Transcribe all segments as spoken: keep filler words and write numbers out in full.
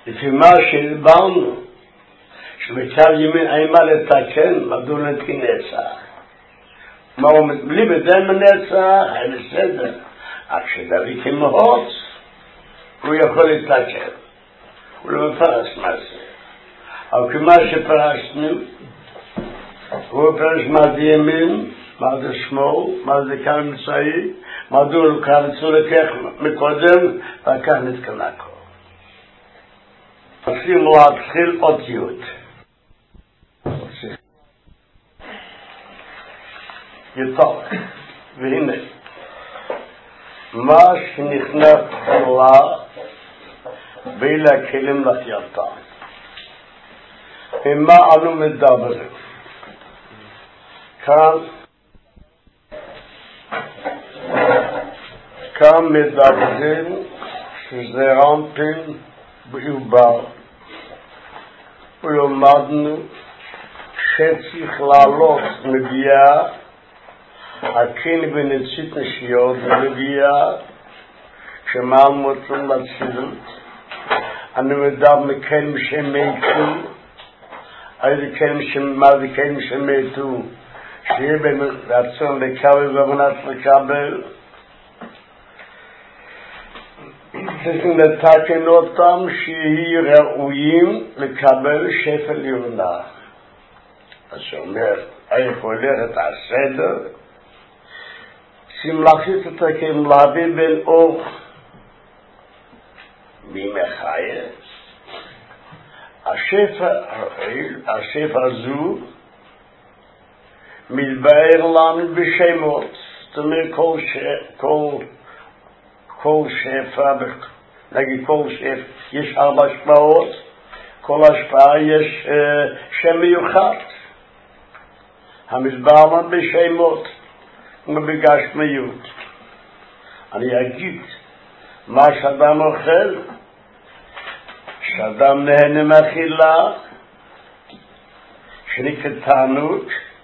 לפי מה שהסברנו, שבצד ימין אימה לתקן, מדוע נתקין נצח. מה הוא בלי בזה מנצח, היה בסדר. אך כשדבי כמהות, הוא יכול לתקן. הוא לא מפרש מה זה. אבל כמה שפרשנו, הוא פרש מה זה ימין, מה זה שמאל, מה זה קו מצאי, מדוע הוא קו מצאו לקח מקודם, וכך נתקנה כל. עושים להתחיל אותיות. יטוב, והנה, מה שנכנס תחילה בין הכלים לחייתה. ומה אנו מדברים? כאן, כאן מדברים שזה רמפין בעובר. ולמדנו שצריך לעלות מביאה, הכן בנצית נשיות מביאה, שמעל מוצאים לצילות. אני מדבר מכן משמתו, איזה מה זה כן משמתו, שיהיה בין רצון לקבל ומנת לקבל. צריכים לתקן אותם שיהיו ראויים לקבל שפל יונה. אז שאומר, איפה הולך את הסדר, צריכים להכניס את הכלים להביא בין אור בימי חיה. השפע הזו מתבאר לנו בשמות. זאת אומרת, כל, כל, כל שפע, נגיד כל שפע, יש ארבע השפעות, כל השפעה יש uh, שם מיוחד. המסבר לנו בשמות ובגשמיות. אני אגיד, מה שאדם אוכל, שאדם נהנה מאכילה, שנקרא תענוג,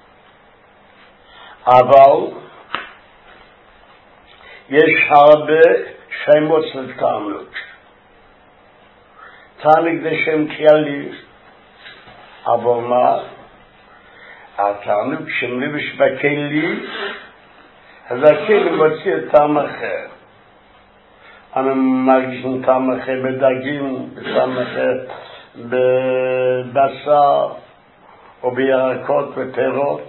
אבל יש הרבה שמות של תענוג. תענוג זה שם כללי, אבל מה? התענוג שמלבש בכלי, אז הכלי מוציא את טעם אחר. אני מרגיש טעם אחר בדגים, טעם אחר בבשר, או בירקות ופירות.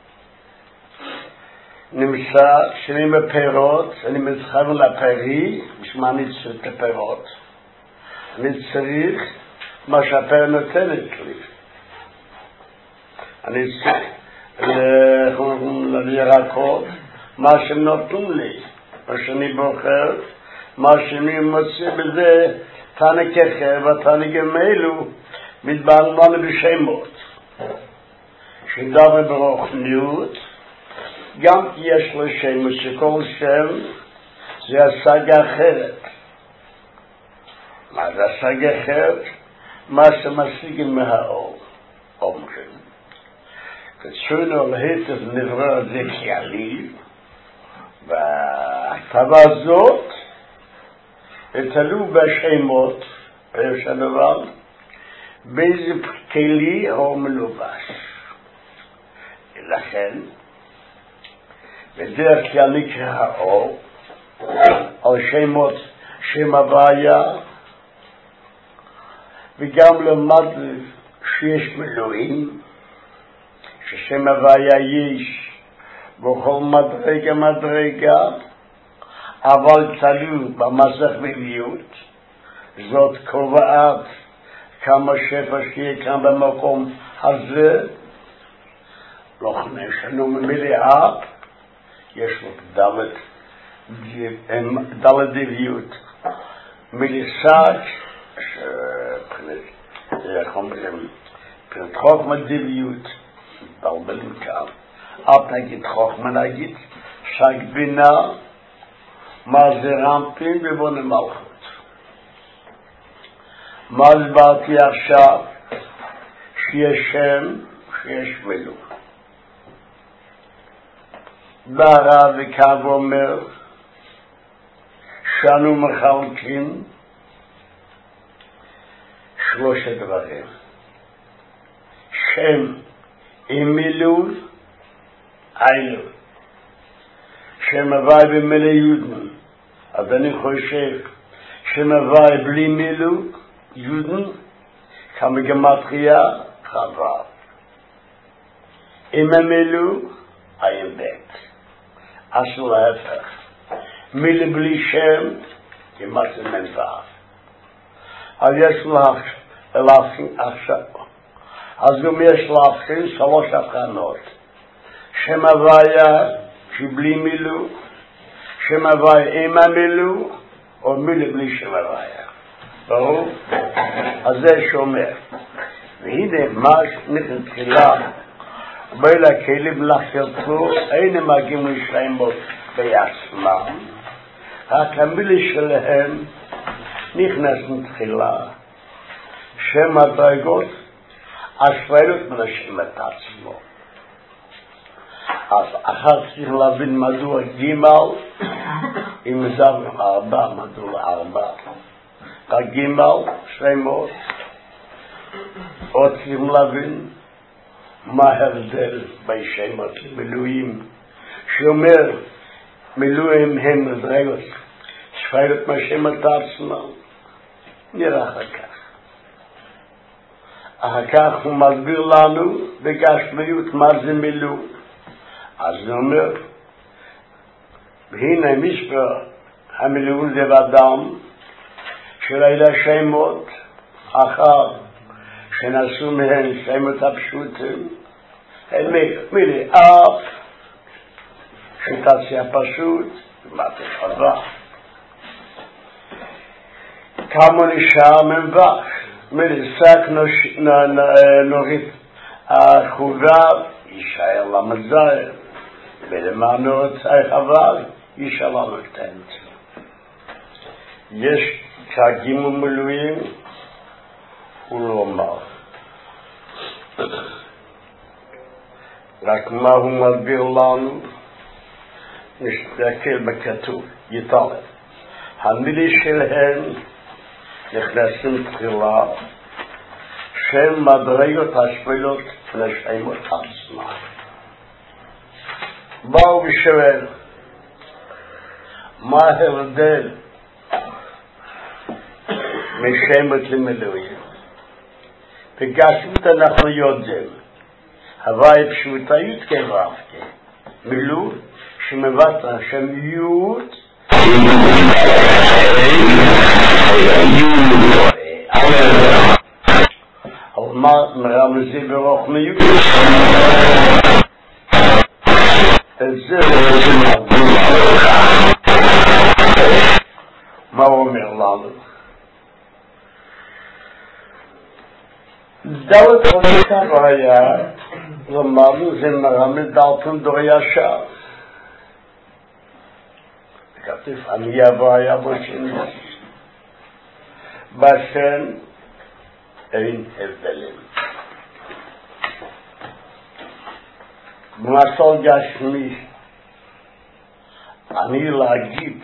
נמצא שאני בפירות, אני מתחבר לפרי, בשביל אני צריך את הפירות. אני צריך מה שהפר נותנת לי. אני צריך לירקות, מה שהם נותנים לי, מה שאני בוחר, מה שאני מוצא בזה, תענג אחר ותענגים אלו, מתבהר לנו בשמות. שדבר ברוחניות, גם יש לו שם, שכל שם זה השגה אחרת. מה זה השגה אחרת? מה שמשיגים מהאור. אומרים. כתשונו להיטב נברא זה כעלי, והכתבה הזאת, תלו בשמות, יש הדבר, באיזה כלי הוא מלובש. לכן, בדרך כלל נקרא האור, על שמות שם הוויה, וגם למד שיש מילואים, ששם הוויה יש בכל מדרגה מדרגה, אבל תלוי במסך מיליות, זאת קובעת כמה שפע שיהיה כאן במקום הזה, לא חמשנו ממלאה, יש לו דלת, דלת דביות, מליסק, איך אומרים, פרט חוכמה דביות, בלבלים כאן, אף נגיד חוכמה נגיד, שק בינה, מה זה רמפים ובונה מלכות. מה הסברתי עכשיו? שיש שם, שיש מילוא. ברב וקו אומר שאנו מחלקים שלושת דברים. שם עם מילול, היינו. שם הוואי במילא יודן. אז אני חושב שם הוואי בלי מילול, יודן, כמגמטריה, חבר. עם המילול, עין בית. אסור להפך. מילה בלי שם, כמעט מנבח. אז יש להבחין עכשיו. אז גם יש להבחין שלוש הבחנות. שם הוויה שבלי מילוא, שם הוויה עם המילוא, או מילה בלי שם הוויה. ברור? אז זה שומר. והנה מה שנתחילה, בין הכלים לחרצו, אין מגיעים לשלמות בעצמם. רק המילה שלהם נכנס מתחילה. שם הדרגות, השפעות מנשים את עצמו. אז אחר צריך להבין מדוע גימל, אם זה ארבע, מדוע ארבע. הגימל, שמות. עוד צריכים להבין מה ההבדל בין שמות למילואים. שאומר, מילואים הם מדרגות, שפעות מנשים את עצמו. נראה אחר כך. אחר כך הוא מסביר לנו בגשמיות מה זה מילוא. אז הוא אומר, והנה מספר המילוא זה באדם של אלה שמות, אחר שנעשו מהן שמות הפשוטים, הם מילי אף, שתעשי הפשוט, ומתי חווה. כמה נשאר ממבח, מלסק נורית החובה, יישאר למזל, ולמענו רוצה חבל, יישאר למקטנת. יש חגים ומילואים, הוא לא אומר. רק מה הוא מסביר לנו, נסתכל בכתוב, יתעלם. המילי שלהם נכנסים תחילה, שם מדרגות השפלות לשמות עצמה. באו ושואל, מה ההבדל משמות למילואים? בגשמות אנחנו יודעים, הוואי פשוטה יתקרבתי, מילוא שמבט השם יוד, אבל מה מרמזי ברוחניות? זה מה הוא אומר לנו? דלת חודשת הוויה, אמרנו זה מרמז דלתון דור ישר. כתוב אני הוויה בשני. בשן אין הבדלים. במסל גשמי, אני להגיד,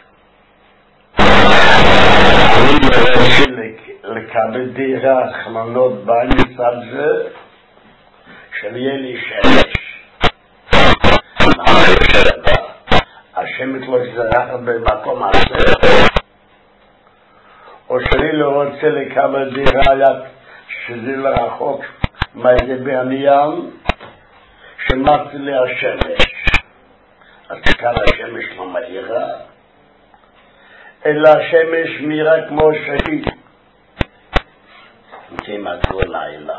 אני מרשה לקבל דירה חמנות בי מצד זה, של יהיה לי שמש. השמש לא שזרח במקום הזה, או שאני לא רוצה לקבל דירה שזה לרחוק מאיזה בעניין, שמעתי לי השמש. אז כאן השמש לא מהירה, אלא השמש מהירה כמו שהיא. כמעטו לילה.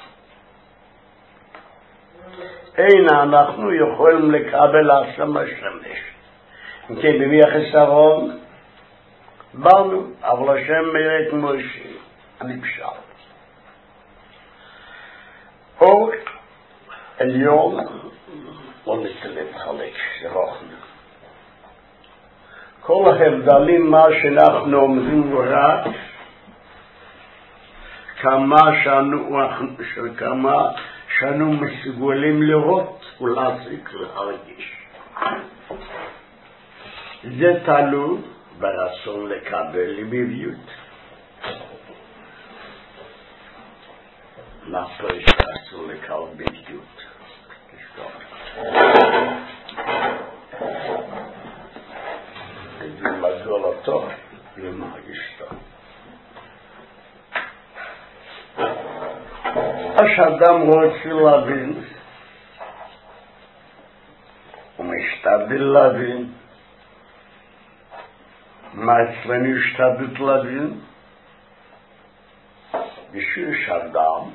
אין אנחנו יכולים לקבל השם השמש. כי במי החסרון, באנו, אבל השם מהירה כמו שהיא. אני פשט. אור עליון, לא נסתלם חלק, זה רוחנו. כל ההבדלים מה שאנחנו אומרים רק, כמה שאנו, כמה שאנו מסוגלים לראות ולהסיק להרגיש. זה תלוי ברצון לקבל לבביות. nach Deutschland zu lekal Bildgut. Ich bin mal so lato, wie mag ich da. Als Adam רוצה להבין, ומשתדל להבין, מה אצלנו השתדלות להבין, בשביל שאדם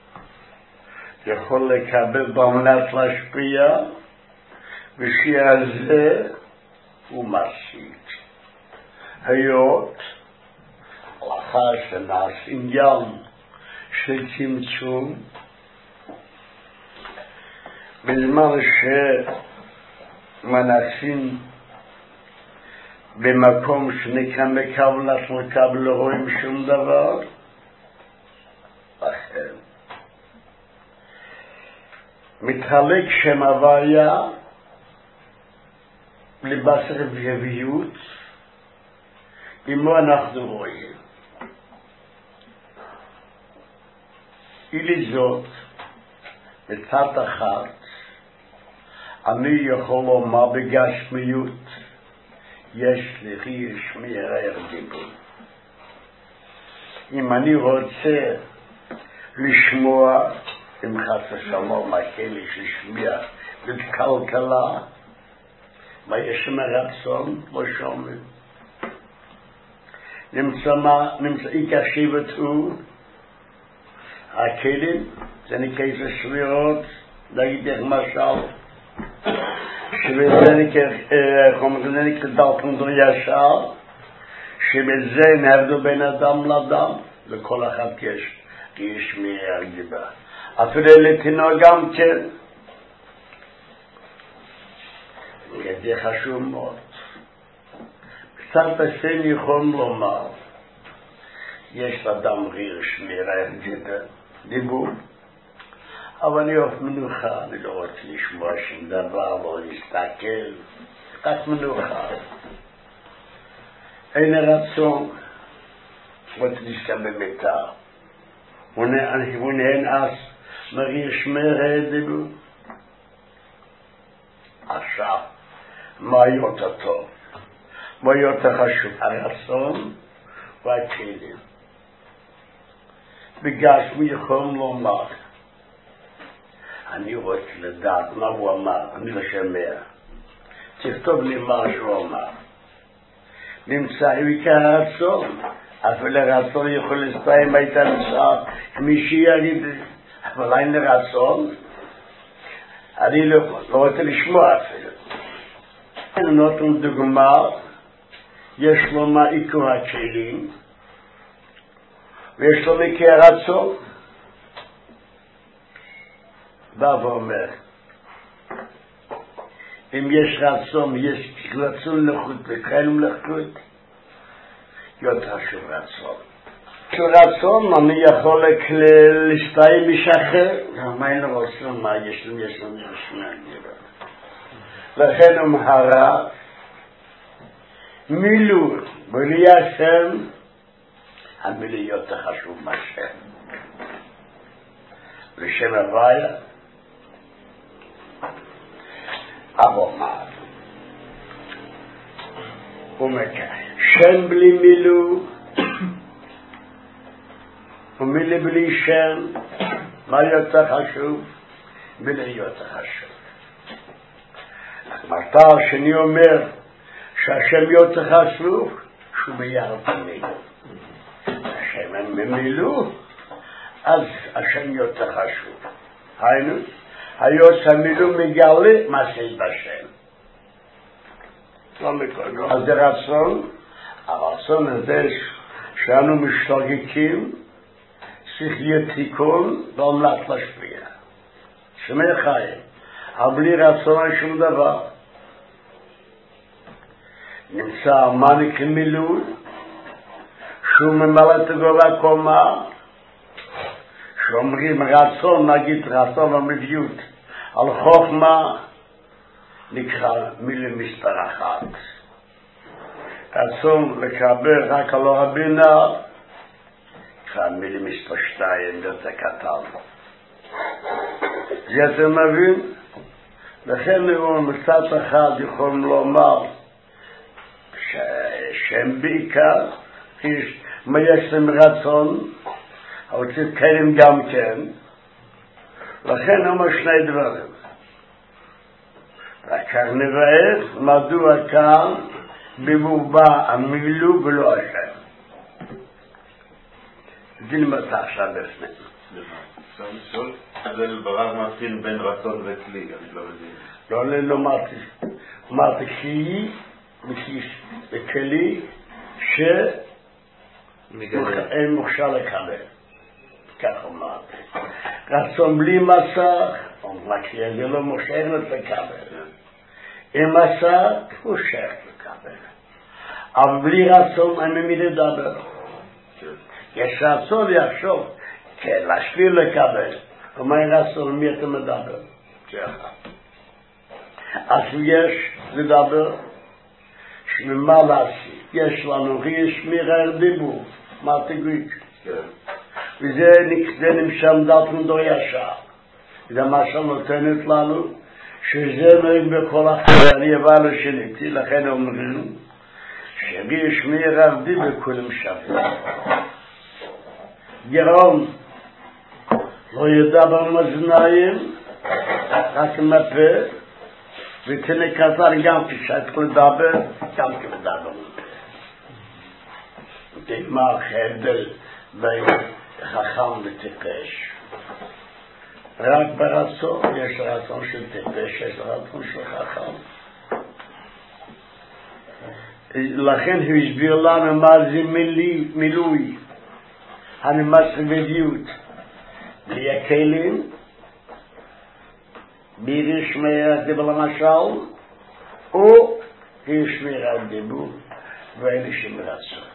יכול לקבל במנת להשפיע, בשביל זה הוא מסיק. היות, לאחר שנעש עניין של צמצום, בזמן שמנסים במקום שנקרא מקבלת לקבל לא רואים שום דבר, לכן מתחלק שם הוויה לבשר ויביות, עמו אנחנו רואים. אילי זאת, בצד אחת, אני יכול לומר בגשמיות, יש לי ריש מהר דיבור. אם אני רוצה לשמוע, אם חס ושלום הכלי ששמיע בכלכלה, מה יש מרצון? לא שומעים. נמצא מה, נמצא איקשיבת הוא, הכלים, זה נקרא סבירות, נגיד איך משל, שבזה נקרא דלפונדו ישר, שבזה נהרדו בין אדם לאדם, לכל אחד יש, יש מהרגיבה. אפילו לתינוק גם כן, זה חשוב מאוד. קצת בסן יכול לומר, יש לאדם ריש מהרגיבה, דיבור, אבל אני אוהב מנוחה, אני לא רוצה לשמוע שום דבר, לא להסתכל, רק מנוחה. אין רצון, רוצה להסתכל במיטה. ונהן אז מריש מהרגיבה. עכשיו, מה יותר טוב? מה יותר חשוב? הרצון והכלים. בגשמי יכול לומר, אני רוצה לדעת מה הוא אמר, אני לא שומע. תכתוב לי מה שהוא אמר. נמצא עיקר הרצון, אפילו הרצון יכול להסתיים הייתה נמצא מי שיגיד, אבל אין לרצון, אני לא, לא רוצה לשמוע אפילו. אני נותן דוגמה, יש לו מה עיקר הכלים, ויש לו עיקר הרצון. בא ואומר, אם יש רצון, יש רצון לחוט וחלום לחוט, יותר חשוב רצון. רצון, אני יכול להסתיים משחרר, מה אין לו רצון, מה יש לו, יש לו, יש לו, לכן הוא מהרה, מילוי, בלי השם, המילוי יותר חשוב מהשם. לשם הוויה, אבל מה? הוא מקר, שם בלי מילוי, ומילוי בלי שם, מה יותר חשוב? מילוי יותר חשוב. מתי שאני אומר שהשם יותר חשוב, שהוא מייר פנים. השם אין ממילוי, אז השם יותר חשוב. היינו, היוס המילוי מגלה מעשה בשם. לא מכל. אז זה רצון, הרצון הזה שאנו משתגקים, צריך יהיה תיקון ועמלת להשפיע. שמי חיים, אבל בלי רצון אין שום דבר. נמצא מניק מילוי, שהוא ממלא את גובה קומה, שאומרים רצון, נגיד רצון ומביות, על חוכמה נקרא מילה מספר אחת. רצון לקבל רק על הבינה, המילים מספר שתיים יותר קטן. זה אתה מבין? לכן מצד אחד יכולים לומר שהם בעיקר מה יש להם רצון, אבל צריכים גם כן. לכן אומר שני דברים. רק נברך מדוע כאן במובע המילו ולא השם. דילמת עכשיו בפנים. אפשר לשאול, הלל ברר מבחין בין רצון וכלי, אני לא מבין. לא, לא אמרתי. אמרתי כי וכלי שאין מוכשר לקבל. כך אמרתי. רצון בלי מסך, זה לא מוכשר לקבל. עם מסך, הוא שייך לקבל. אבל בלי רצון, אני מי לדבר. יש רצון לחשוב, כן, להשפיל לקבל. ומה אין רצון, מי אתה מדבר? אז יש לדבר, שמה לעשית? יש לנו ריש מירר דיבור, מה תגיד? וזה נמשם דעת מדור ישר. זה מה שנותנת לנו, שזה נוהג בכל אחר, אני אבא לשניתי, לכן אומרים, שריש מירר דיבור כולם שווים. גרעון לא ידבר מזניים, רק מפה, ותנה קצר גם כשאת לדבר, גם כלדבר. מה ההבדל בין חכם וטיפש? רק ברצון, יש רצון של טיפש, יש רצון של חכם. לכן הוא הסביר לנו מה זה מילוי, המסביביות. בלי הכלים, בלי שמירה דיבור למשל, או שמירה דיבור, ואלה שמרצון.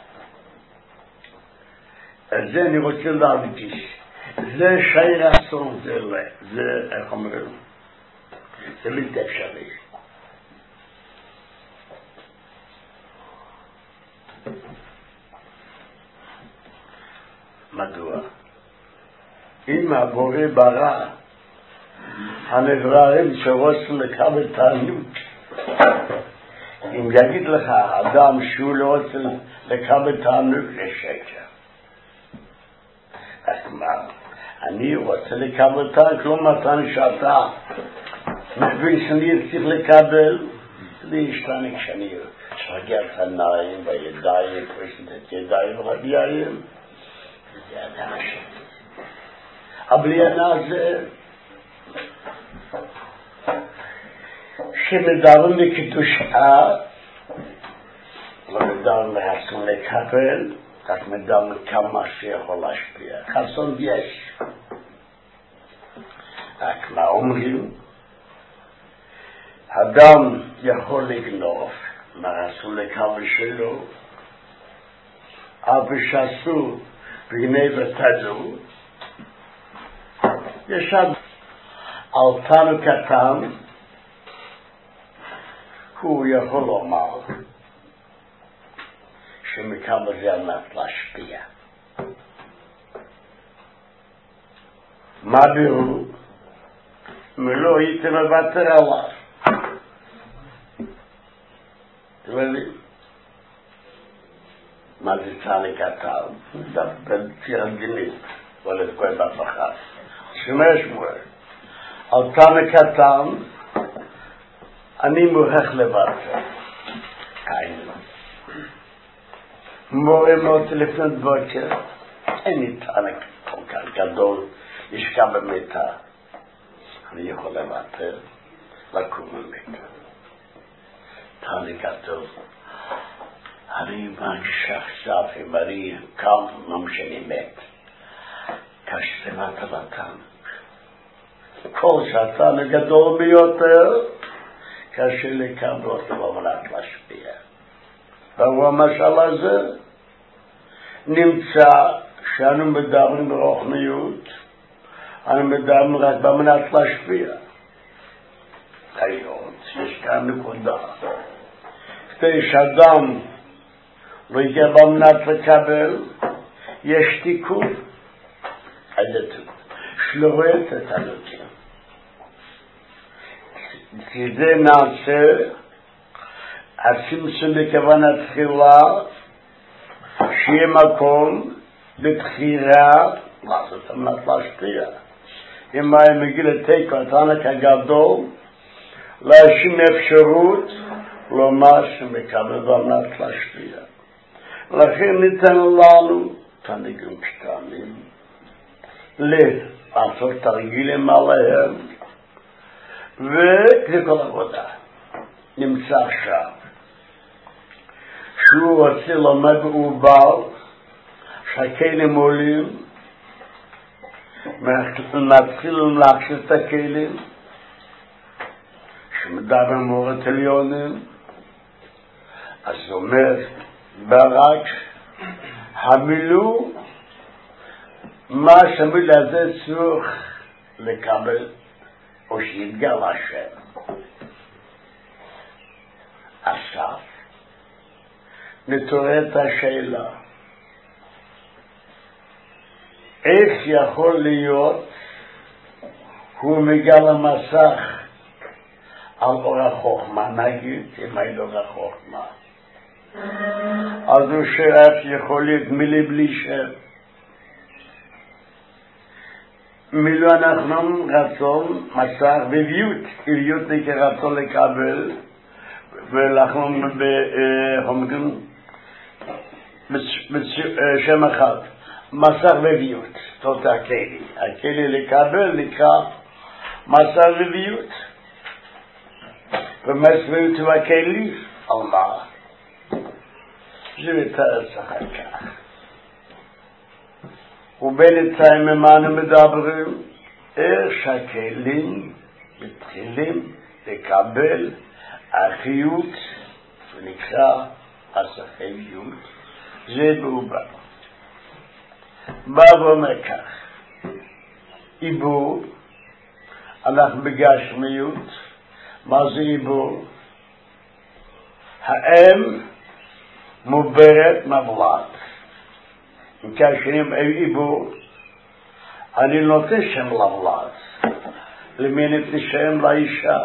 אז זה אני רוצה להדגיש. זה שי רצון, זה, זה, איך אומרים? זה בלתי אפשרי. מדוע? אם הבורא ברא הנבראים שרוצים לקבל תענוג, אם יגיד לך אדם שהוא לא רוצה לקבל תענוג, זה שקר. אז מה? אני רוצה לקבל תענוג, כלומר תענוג שאתה מבין שאני צריך לקבל, זה ישתנה כשאני שרגע את העיניים והידיים, פרסת את ידיים ורגליים, זה אדם השם. אבל ינה זה שמדברים לקדושה, לא מדברים לחסון לקבל, רק מדברים כמה שיכול להשפיע. חסון יש. רק מה אומרים? אדם יכול לגנוב מהחסון לקבל שלו, אבל שעשו בגנבת הזו, יש עד על תנו קטן, הוא יכול לומר שמכמה זה ענת להשפיע. מה בירו? מלא הייתם מוותר עליו. אתם יודעים? מה זה תנו קטן? זה בציר הגנית, ולת כל בפחד. שמש מורה. על תנו קטן, אני מוכרח לוותר. אין. מורה מאוד לפנות בוקר, אין לי תענק כל כך גדול, ישכב במיטה. אני יכול לוותר, לקום במיטה. תענק גדול. אני מרגיש עכשיו, אם אני קם, ממשני מת. כאשר לוותר לתענק. כל שהתענק גדול ביותר, קשה לקבל אותו במנת להשפיע. והוא המשל הזה נמצא שאנו מדברים ברוחניות, אנו מדברים רק במנת להשפיע. היום יש כאן נקודה. כדי שאדם לא יגיע במנת לקבל, יש תיקון, איזה תיקון? שלא רואה את התנוקים. כי זה נעשה, הצמצום בכוונה תחילה, שיהיה מקום בבחירה, לעשות אמנת להשפיע. אם היה מגיע לתיקו, התענק הגדול, להאשים אפשרות, לומר שמקבל באמנת להשפיע. לכן ניתן לנו תענגים קטנים, לעשות תרגילים עליהם, וזה כל עבודה. נמצא שם. שהוא רוצה לומד בעובר, שהכלים עולים, מתחילים להקשיב את הכלים, שמדבר מורת עליונים, אז הוא אומר, ברק, המילו, מה שהמיל הזה צריך לקבל, או שיתגל השם. עכשיו, נתעורר את השאלה, איך יכול להיות הוא מגיע למסך על אור החוכמה, נגיד, אם אין אור החוכמה. אז הוא שאף יכול להיות מילי בלי שם. מילו אנחנו רצון מסך בביות, בביות נקרא רצון לקבל, ואנחנו בחומגים בשם אחד, מסך בביות, זאת הכלי. הכלי לקבל נקרא מסך בביות. ומסך בביות הוא הכלי, על מה? זה יותר שחק כך. ובינתיים ממנו מדברים, איך שהכלים מתחילים לקבל החיות, ונקרא הסחיות, זה בעובר. בא ואומר כך, עיבור, אנחנו בגשמיות, מה זה עיבור? האם מוברת מבלעת. אם כאשרים עיבור, אני נותן שם לבלעת, למי נתן שם לאישה.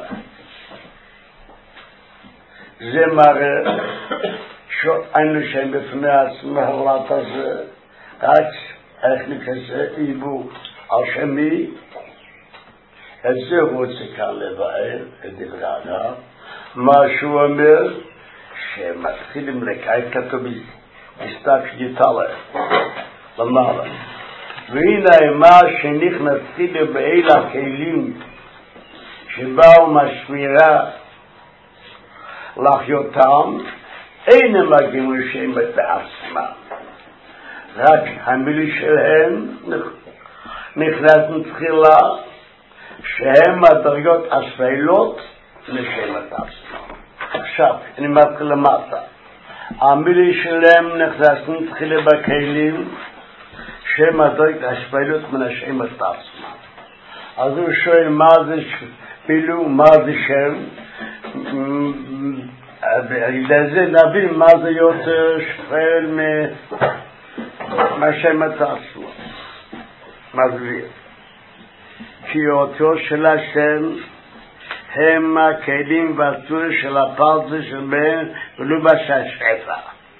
זה מראה שאין לו שם בפני עצמו הבלעת הזה, רק איך נכנסה עיבור על שמי, את זה הוא רוצה כאן לבאר, את דברי הרב, מה שהוא אומר, שמתחילים לקיים כתוב בסתק גיטלה, למעלה. והנה מה שנכנסתי באל הכלים שבאו משמירה לחיותם, אינם מגיעים לשם בעצמם. רק המילי שלהם נכנסים תחילה, שהם הדרגות הספלות לשם את עצמם. עכשיו, אני מתחיל למטה. המילי שלהם נכנסים תחילה בכלים, שהם הדרגות הספלות מנשם את עצמם. אז הוא שואל מה זה פילו, מה זה שם, לזה נבין מה זה יותר שפל מהשם את עצמו. מסביר. כי אותו של השם הם הכלים והצור של הפרצה שבהם ולא בששפע.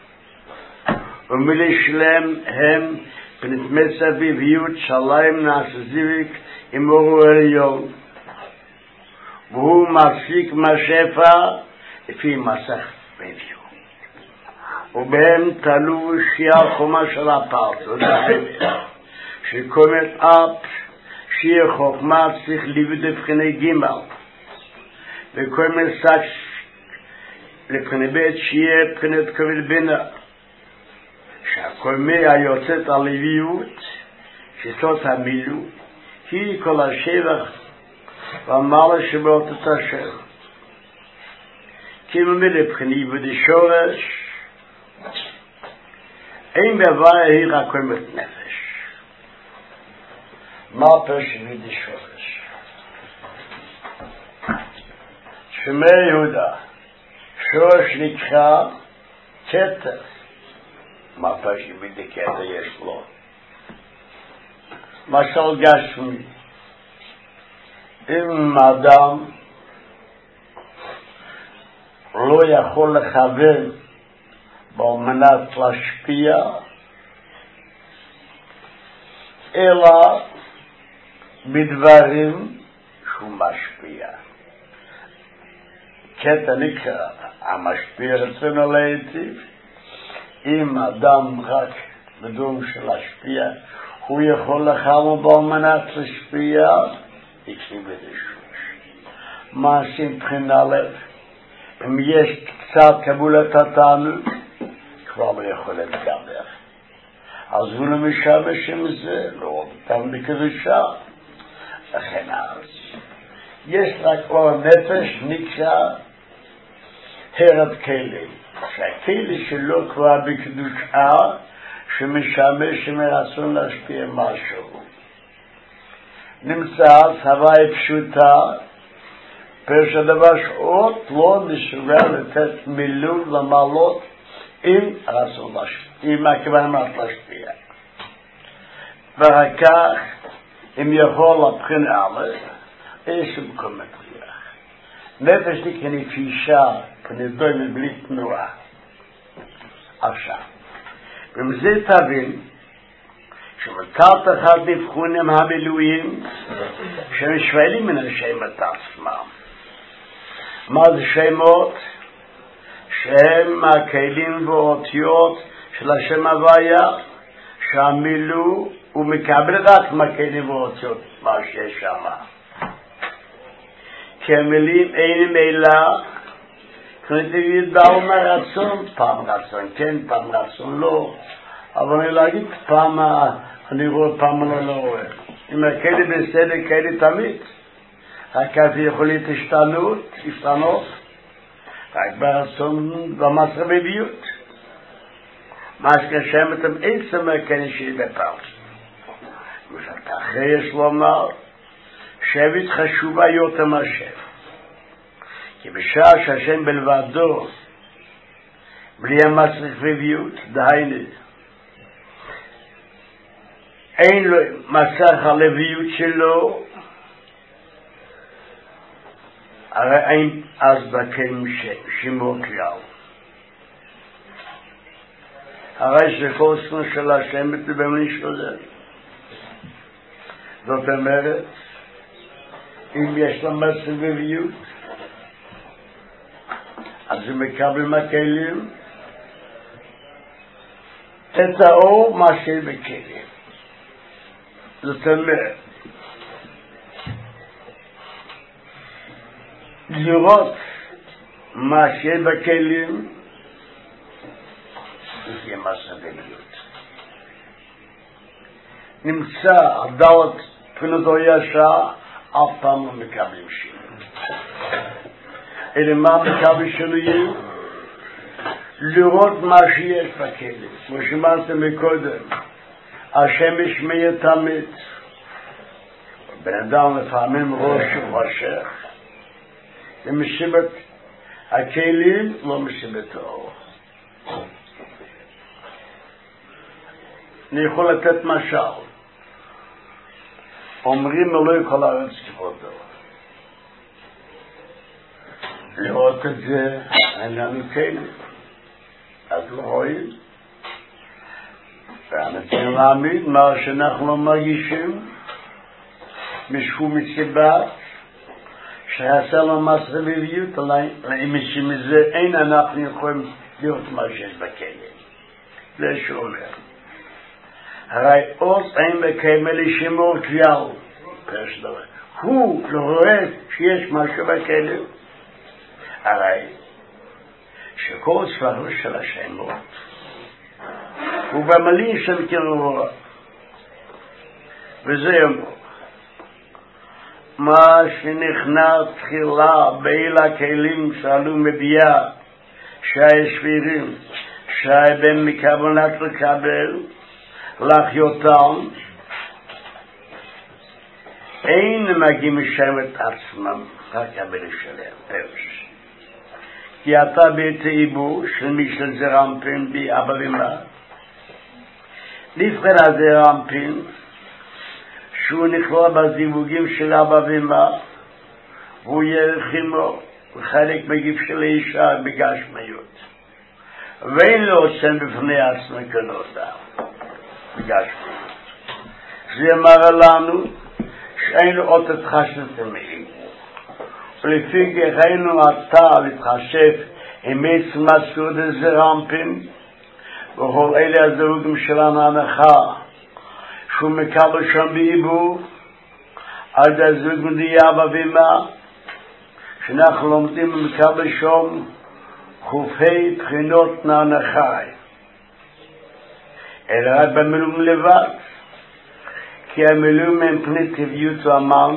ומילי שלהם הם פנתמי סביביות שלהם נעשזיביק עם אורו עליון. והוא מפסיק מהשפע לפי מסך בביו. ובהם תלו שיעה חומה של הפרצה. שקומת אפ שיהיה חוכמה צריך ליבד לבחיני גימל. וקומת סק לבחיני בית שיהיה לבחינת כבל בינה. שהקומה היוצאת על לביאות, שזאת המילו, היא כל השבח והמעלה שבאותת השם. כי ממילא לבחיני בדשורש, אין בעבר היא רק קומת נפש. מה פרש וידי שורש? שמי יהודה, שורש נקרא כתר. מפה שבדקת יש לו. משל גשמי, אם אדם לא יכול לכוון על מנת להשפיע, אלא בדברים שהוא משפיע. קטע נקרא, המשפיע רצונו להיטיב. אם אדם רק בדום של להשפיע, הוא יכול לחלום על מנת להשפיע, יקשיב לדשוש. מעשים בחינה לב, אם יש קצת קבולת התענות, כבר לא יכול לדבר. אז הוא לא משמש עם זה, לא אותם בקדושה. לכן אז, יש רק אור נפש נקרא הרד כלים. שהכלי שלו כבר בקדושה, שמשמש מרצון להשפיע משהו. נמצא סבאי פשוטה, פרש הדבר שעוד לא מסוגל לתת מילוי למעלות עם רצון להשפיע, עם הכוונה להשפיע. ואחר כך, אם יכול לבחין א', יש מקום מצליח. נפש לי כנפישה, כנדוי מבלי תנועה. עכשיו, ומזה תבין, שמתרת אחד נבחונים המילואים, שהם שואלים מן השם את עצמם. מה זה שמות? שהם הכלים ואותיות של השם הוויה, שהמילוא הוא מקבל רק מהכלים ואותיות, מה שיש שם. כי המילים אין מילה, כנראה ידעו מהרצון, פעם רצון כן, פעם רצון לא, אבל אני להגיד פעם אני רואה, פעם לא לא רואה. אם הכלי בסדר, כלי תמיד, רק אז יכול להיות השתנות, השתנות, רק ברצון במסרביות. מה שקשם אתם עצם הכלי שהיא בפעם. ושאתה אחרי יש לומר, שבט חשובה יותר מהשם. כי בשעה שהשם בלבדו, בלי המצריך רביות, דהיינו, אין לו מצריך הלביות שלו, הרי אין אז בקיים שימור כלל. הרי שכל סכום של השם בתבמני שוזר. זאת אומרת, אם יש לה מצריך אז הוא מקבל מהכלים את האור מה שיש בכלים. זאת אומרת, לראות מה שיש בכלים זה מסבליות. נמצא הדעות פנותו ישר, אף פעם לא מקבלים שינוי. אלא מה מקבל שינויים? לראות מה שיש בכלים. כמו שאמרתם מקודם, השמש מאיר תמיד. בן אדם לפעמים ראש וחושך. ומסיבת הכלים לא מסיבת האור. אני יכול לתת משל. אומרים אלוהי כל הארץ כבודו. לראות את זה, אין לנו כלים. אז לא רואים. ואנחנו צריכים להעמיד מה שאנחנו לא מרגישים, משום מסיבה, שעשה לו מסרביות, משום מזה אין אנחנו יכולים לראות מה שיש בכלים. זה שאומר. הרי עוד אין בכלים לשימור כלל. פרש דבר. הוא לא רואה שיש משהו בכלים. הרי שכל ספרו של השמות הוא במלין של קירור. וזה אמרו. מה שנכנס תחילה בין הכלים שעלו מביאה שהי שבירים שהי בין מכוונת לקבל להחיותם אין מגיעים משם את עצמם רק קבל שלהם פרש כי אתה בית עיבור של מי של זרם פן בי אבא ומה לפני הזה רמפין, שהוא נכלא בזיווגים של אבא ואמא, והוא ירח עמו, וחלק מגיב של האישה בגשמיות. ואין לו עושה בפני עצמו כנודה, בגשמיות. זה מראה לנו שאין לו עוד התחשבתם מהם. ולפי כך היינו עתה להתחשב עם עצם הסעוד הזה רמפין, וכל אלה הזהוגים שלנו הנחה, שהוא מקבל שם בעיבור, עד הזהוגים די אבא ואמא, שאנחנו לומדים ומקבל שם חופי בחינות נענחי. אלא רק במילום לבד, כי המילום הם פני טבעיות ואמן,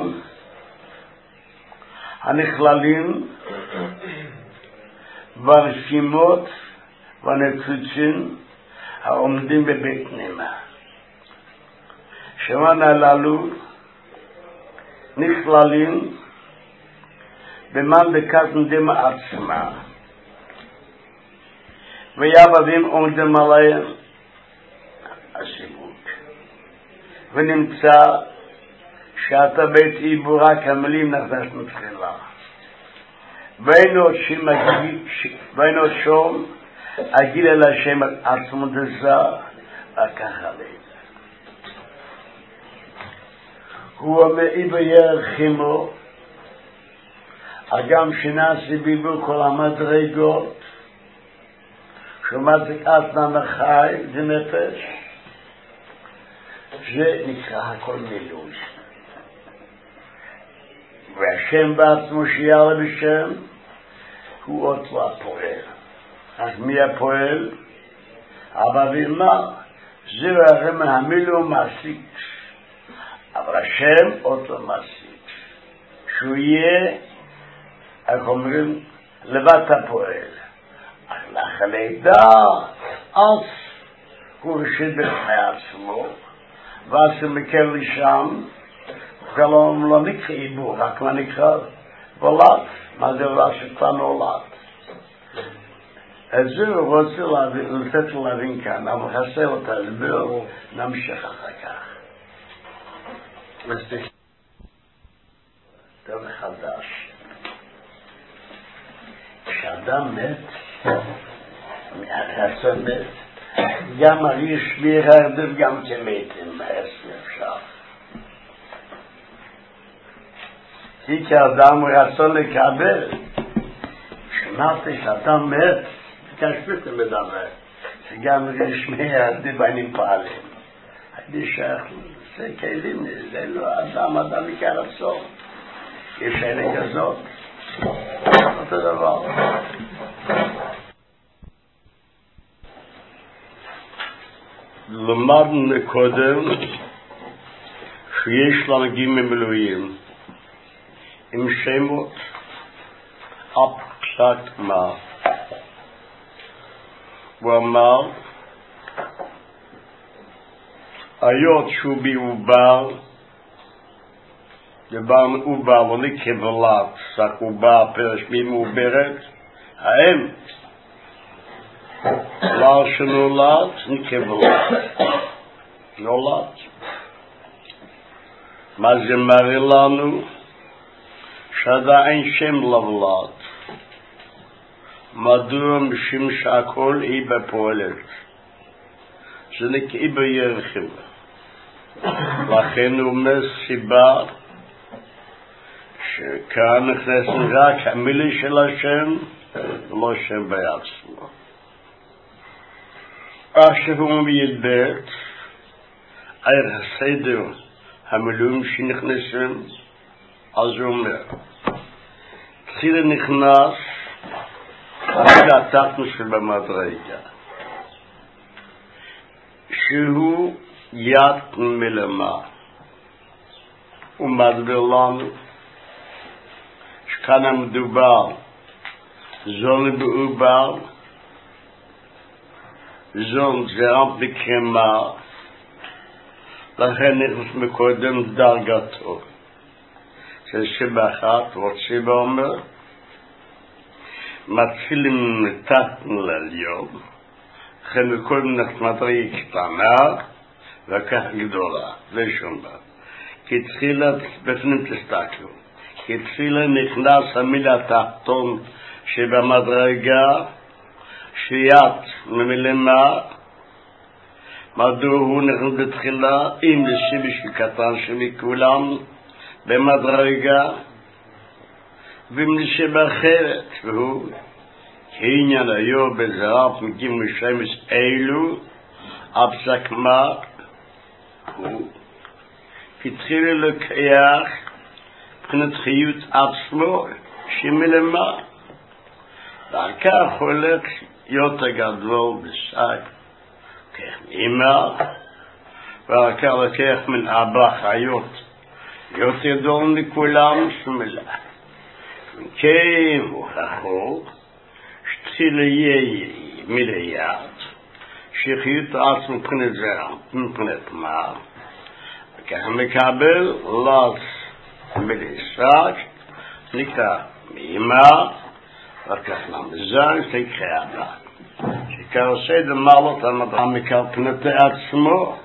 הנכללים ברשימות והנצוצים העומדים בבית נמה. שמען הללו נכללים במן בקטן דמה עצמה, ויעבדים עומדים עליהם הסיבוק. ונמצא שאתה בית עיבור רק המילים נכנס מתחילה. ואין עוד שום אגיל אל השם עצמו דזה וככה לילה. הוא אומר איבא ירחימו, אגם שנעשי ביבור כל המדרגות, שמזיק עצמם החי, זה נפש, זה נקרא הכל מילוי. והשם בעצמו שיעלה בשם, הוא עוד לא הפועל. אז מי הפועל? אבא ואמא, זה הרי מהמילוי מעסיק. אבל השם עוד לא מעסיק. שהוא יהיה, איך אומרים, לבד הפועל. אז לחלידה, אז הוא ראשית בפני עצמו, ואז הוא מקל לשם, וכלום לא נקרא עיבור, רק מה נקרא בולד. מה זה דבר שכבר נולד? אז זה הוא רוצה לתת להבין כאן, אבל חסר אותה לדבר, נמשיך אחר כך. מספיק. דבר חדש. כשאדם מת, מהחסר מת, גם מרגיש ביררדף גם כמתים, בעצם אפשר. כי כאדם רצון לקבל, שמעתי שאדם מת, כשפתם מדבר, שגם רשמי עדי בנים פעלים. אני שייך, זה כלים, זה לא אדם, אדם יקר עצור. יש אלה כזאת, אותו דבר. למדנו קודם שיש לנגים ממילואים עם שמות הפשט מה. הוא אמר היות שהוא בעובר, דבר מעובר ולא כבלת, סך עובר פרש בי מעוברת, האם דבר שנולד נכבלת, נולד. מה זה מראה לנו? שעדיין שם לבלד. מדוע? משום שהכל היא בפועלת. זה נקרא בירחם. לכן הוא אומר סיבה שכאן נכנס רק המילה של השם ולא שם בעצמו. עכשיו הוא מידבר על הסדר המילואים שנכנסים, אז הוא אומר תחילה נכנס המילה התחתונה שבמדרגה שהוא יד מלמה. הוא מסביר לנו שכאן המדובר זול בעובר, זול זרם בקרמה, לכן נכנס מקודם דרגתו. זה שבאחת רוצה ואומר מתחילים מתחתן לעליון, לכן מקודם נכנס מדרגה קטנה, וכך גדולה, לשום בה. כי תחילה, בפנים תסתכלו, כי תחילה נכנס המילה תחתון שבמדרגה, שיית ממלמה, מדוע הוא נכנס בתחילה, אם לשיביש קטן שמכולם, במדרגה, ואם לשבאחרת, והוא, העניין היו בזרף מקים משמש אלו, הפסק מה, הוא, התחיל לקייח, מבחינת חיות עצמו, שמלמה, ועל כך הולך יותר גדול בשק, כך מאמא, ועל כך לקח מן אבא חיות, יותר גדול לכולם שמלה. כן, הוכחו, שתחיל יהיה מליד, שחיות עצמו מבחינת זרע, מבחינת מה, וכך מקבל לץ מליסק, נקרא מאמא, וכך נמזן, תקרא אבא. שכך עושה דמלות המדע מקלפנת עצמו,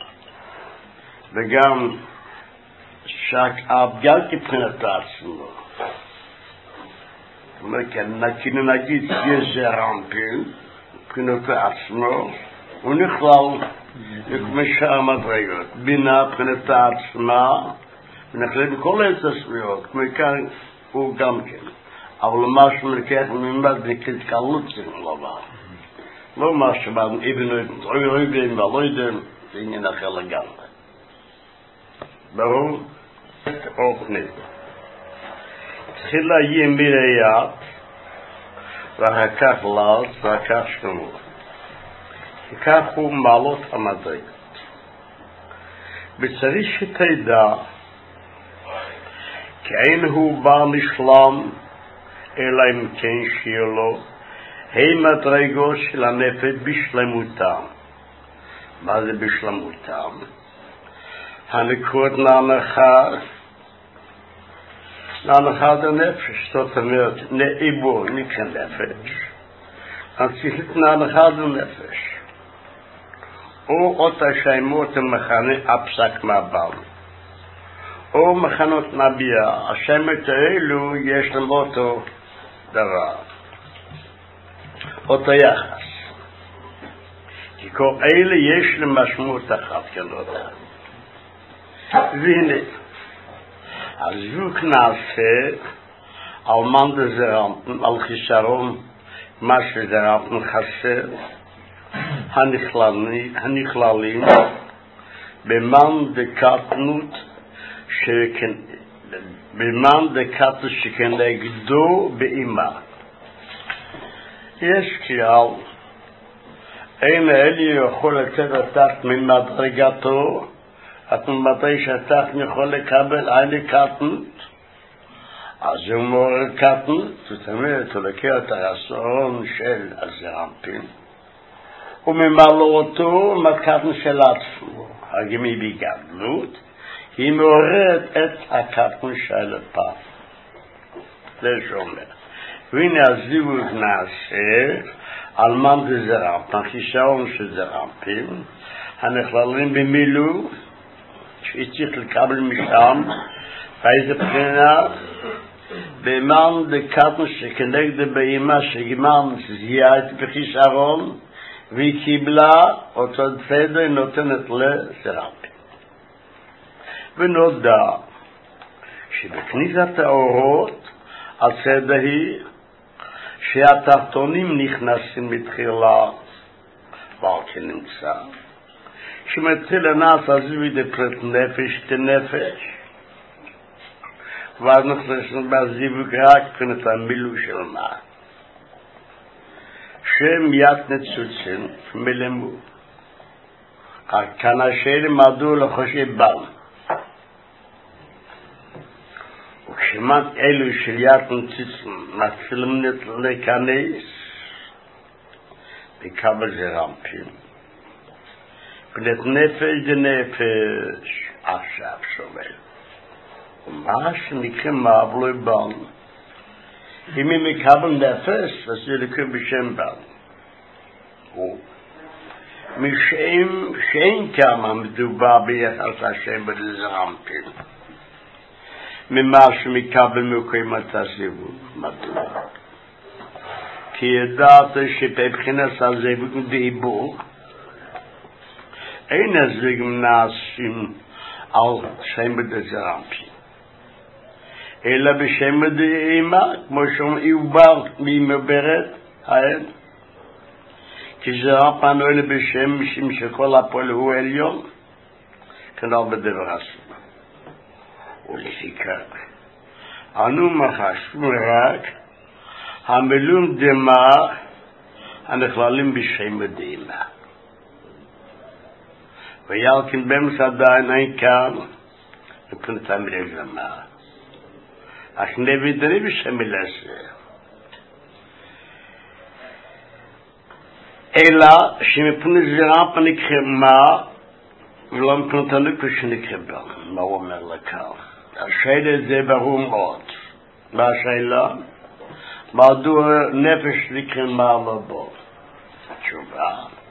וגם שק אבגל כבחינת עצמו. זאת אומרת, כאילו נגיד יש רמפין, מבחינת עצמו, הוא נכלל לכמשע המדרגות, בינה מבחינת עצמה, ונכלל בכל ההתעצמיות, כמו כאן הוא גם כן. אבל משהו מלקח ממד נקלקלות זה לא לא משהו בעד אבן אוי אבן ולא יודעים זה עניין אחר לגמרי. ברור? אופנית. תחילה יהיה מיריית ואחר כך לאט ואחר כך שמות. וכך הוא מעלות המדרגות. וצריך שתדע כי אין הוא בא משלם אלא אם כן שיהיה לו הם מדרגות של הנפש בשלמותם. מה זה בשלמותם? הנקוד נענחה נענחה זה נפש, זאת אומרת נעיבור נקרא נפש, הנציחית נענחה זה נפש, או אותה שמות המחנה הפסק מהבם, או מחנות נביאה, השמות האלו יש להם אותו דבר, אותו יחס. כי כל אלה יש להם משמעות אחת כנראה. והנה, הזוג נעשה על מן דזרנטן, על חיסרון, מה שזרנטן חסר, הנכללים, במן דקטנות, במן דקטנות שכנגדו באימה. יש כלל, אין אלי יכול לצאת התחת ממדרגתו, את ממתי שהתחת יכול לקבל אין קטנות, אז הוא מורה קטנות, זאת אומרת, הוא לקח את הרסון של הזרנפין, וממלא אותו מקטנות של עצמו, הגמי בגדלות, היא מעוררת את הקטנות של הפעם. זה שאומר. והנה הזיווג נעשה על מן דזרנפין, חיסרון של זרנפין, הנכללים במילוא, שצריך לקבל משם, באיזה בחינה, במן דקטנו שכנגד באימה שגמרנו שזיהה את בחיסרון, והיא קיבלה אותו צדע נותנת לזרנפין. ונודע שבכניסת האורות, הצדע היא שהתחתונים נכנסים מתחילה, ועל כן נמצא. שמתחיל לנעש עזבי דפרט נפש תנפש, ואז נכנסים בעזיבוק רק פנת המילוא של מה. שם ית נצוצים מלמו. כאן השאלים מדוע לחושב בם. וכשמת אלו של ית נצוצים מתחילים להיכנס, בקבל זרנפין. פנת נפש זה נפש עכשיו סובל. ומה שנקרא מעבלוי בן. אם הם מקבל נפש, אז זה לקרוא בשם בן. הוא. משם שאין כמה מדובר ביחס השם בלזרמפין ממה שמקבל מקיימת הסיבוב. מדוע? כי ידעת שבבחינת הזיווג דיבור אין הזיווג נעשים על שם בלזרמפין אלא בשם דאימה כמו שאומר ממברת האל כי זה הפענו אלה בשם משום שכל הפועל הוא עליון כנראה בדבר הסומה ולפי כך אנו מחשנו רק המילום דמה הנכללים בשם דאימה וילכן במסעדיין אין כאן וכנתם מלזמה אך נבידרי בשם מלסה אלא שמפני זירה פנקרמה ולא מפנתנו כשנקרבה. מה הוא אומר לכאן? השאלה זה ברור מאוד. מה השאלה? מדוע נפש נקרמה לבו? התשובה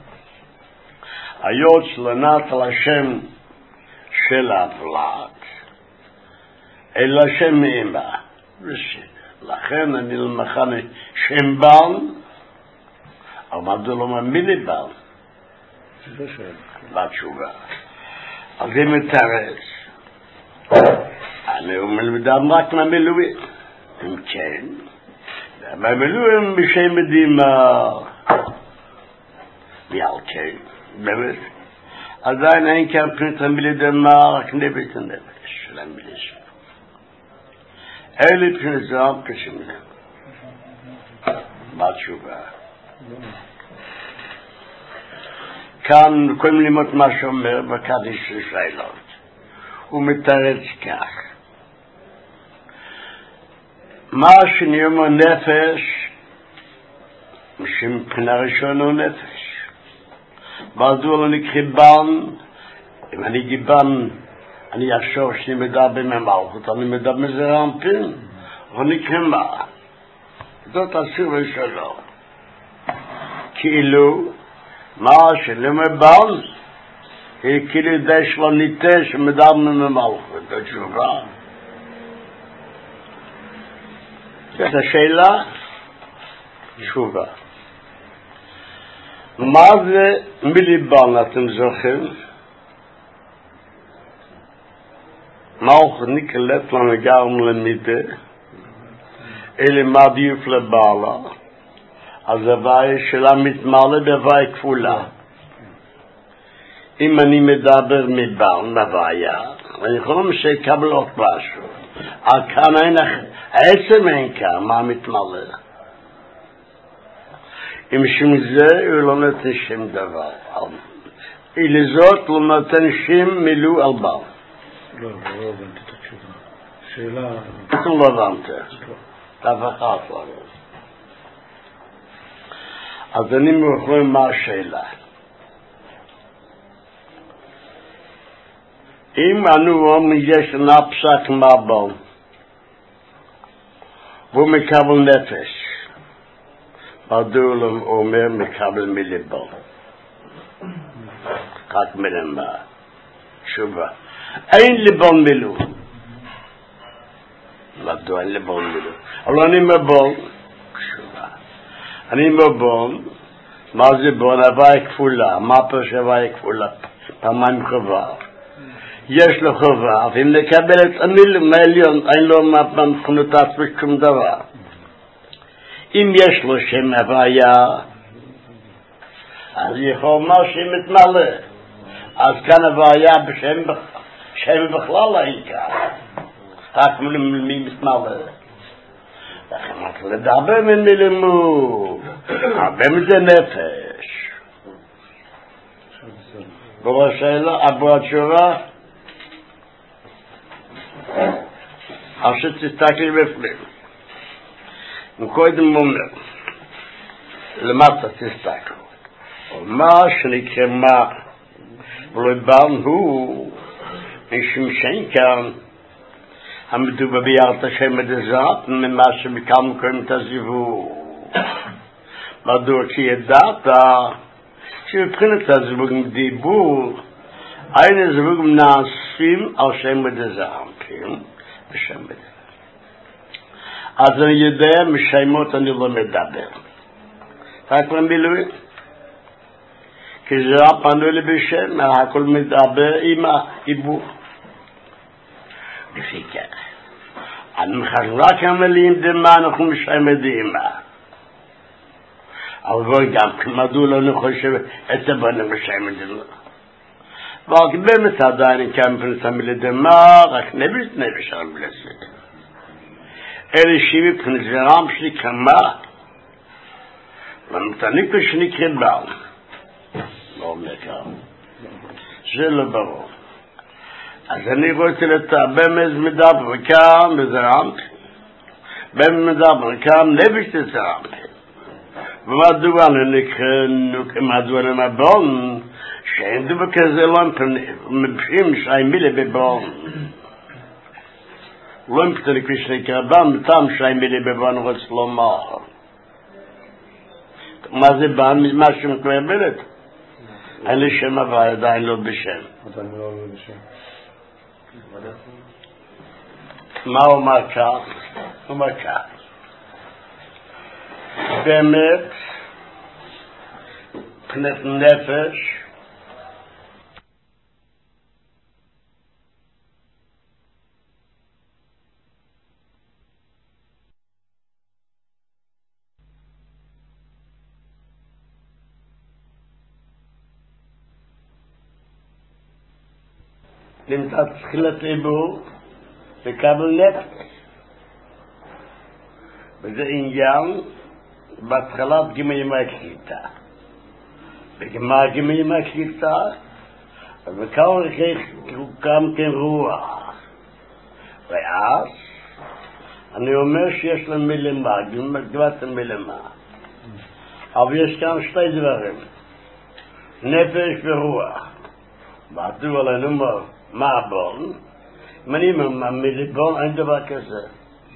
היות שלנת על השם של הפלט אלא שם מאמא לכן אני למחנה שם בעל אבל מדוע לא מאמין לי בעל? בתשובה אז זה מתרץ אני אומר מדם רק מהמילואים אם כן מהמילואים בשם מדימה ועל כן באמת עדיין אין כאן פנית המילי דמה רק נבית הנפש של המילי שלו אלה פנית זרם כשמנה בתשובה כאן כל לימוד מה שאומר בקדיש ישראלות הוא מתרץ כך מה שנאמר נפש משמבחינה ראשונה הוא נפש מדוע לא נקרא בן אם אני גיבן אני אחשוב שאני מדבר במלכות אני מדבר מזרע אנפין הוא נקרא מה זאת הסיבה שלו כאילו מה שלמה בן היא כאילו די שלניתה שמדבר ממלכות זאת תשובה זאת השאלה תשובה מה זה מליבן אתם זוכרים מלכות נקלט לנו גם למידה אלה מה דיוף לבעלה אז הוואי שלה מתמלא בהוואי כפולה אם אני מדבר מבן הוויה אני יכול שיקבל עוד משהו אבל כאן אין עצם אין כאן מה מתמלא אם שם זה הוא לא נותן שם דבר אלא זאת לא נותן שם מילוא על בן לא, לא הבנתי את התשובה שאלה אתה לא הבנת תפחת לא אז אני מוכר מה השאלה אם אנו אומרים יש לנו פסק מבל והוא מקבל נפש מדוע הוא אומר מקבל מליבו רק מלמה תשובה אין ליבון מילוא מדוע אין ליבון מילוא אבל אני מבול תשובה אני מבול מה זה בון? הוואי כפולה מה פרש הוואי כפולה? פעמיים חובה יש לו חובה ואם נקבל את המיל מהעליון אין לו מבחינת עצמי שום דבר אם יש לו שם הוויה אז יכול לומר שהיא מתמלא אז כאן הוויה בשם שם בכלל העיקר רק מי מתמלא לכן רק לדבר מלימוד הרבה מזה נפש בוא השאלה אבו התשובה עכשיו תסתכלי בפנים קודם אומר למטה תסתכלו מה שנקרא מה ולבן הוא משום שאין כאן המדובר בירת השם מדזרת ממה שמכאן קוראים את הזיווג מדוע כי ידעת שבבחינת הזווג דיבור, אין זווג נעשים על שם מדזרמפים, בשם מדזרמפים. אז אני יודע, משיימות אני לא מדבר. רק למילוי. כי זה פנו לי בשם, הכל מדבר עם העיבור. לפי כך. אני מחשב רק המילים דמה, אנחנו משיימדים מה. אבל בואי גם, מדוע לא נחושב את הבנים משיימדים. אבל באמת עדיין כאן פרס המילה דמה, רק נביש נביש על בלסת. אלה שיבי פרס ורם שלי כמה, ומתניק ושנקרא בל. לא אומר כאן. זה לא ברור. אז אני רוצה לתאבם איזה מדבר כאן, בזרמת. בם מדבר כאן, נביש תזרמת. ומדוע נקרא, מדוע נמבון, שאין דבר כזה לא מבחים שי מילה בבון. לא מבחין כפי שנקרא בן, מטעם שי מילה בבון רוצה לומר. מה זה בן? מה שמקבלת? אין לי שם אבל עדיין לא בשם. עדיין לא בשם. מה הוא אומר כך? הוא אומר כך. באמת, פנת נפש, נמצא תחילת עיבור לקבל נפש. וזה עניין בהתחלת גמיים הקליטה. בגמר גמיים הקליטה, וכאן קם כן רוח. ואז אני אומר שיש לה מלמה, גמת מלמה. אבל יש כאן שתי דברים. נפש ורוח. ועדו עלינו מה הבון? מני מלבון אין דבר כזה.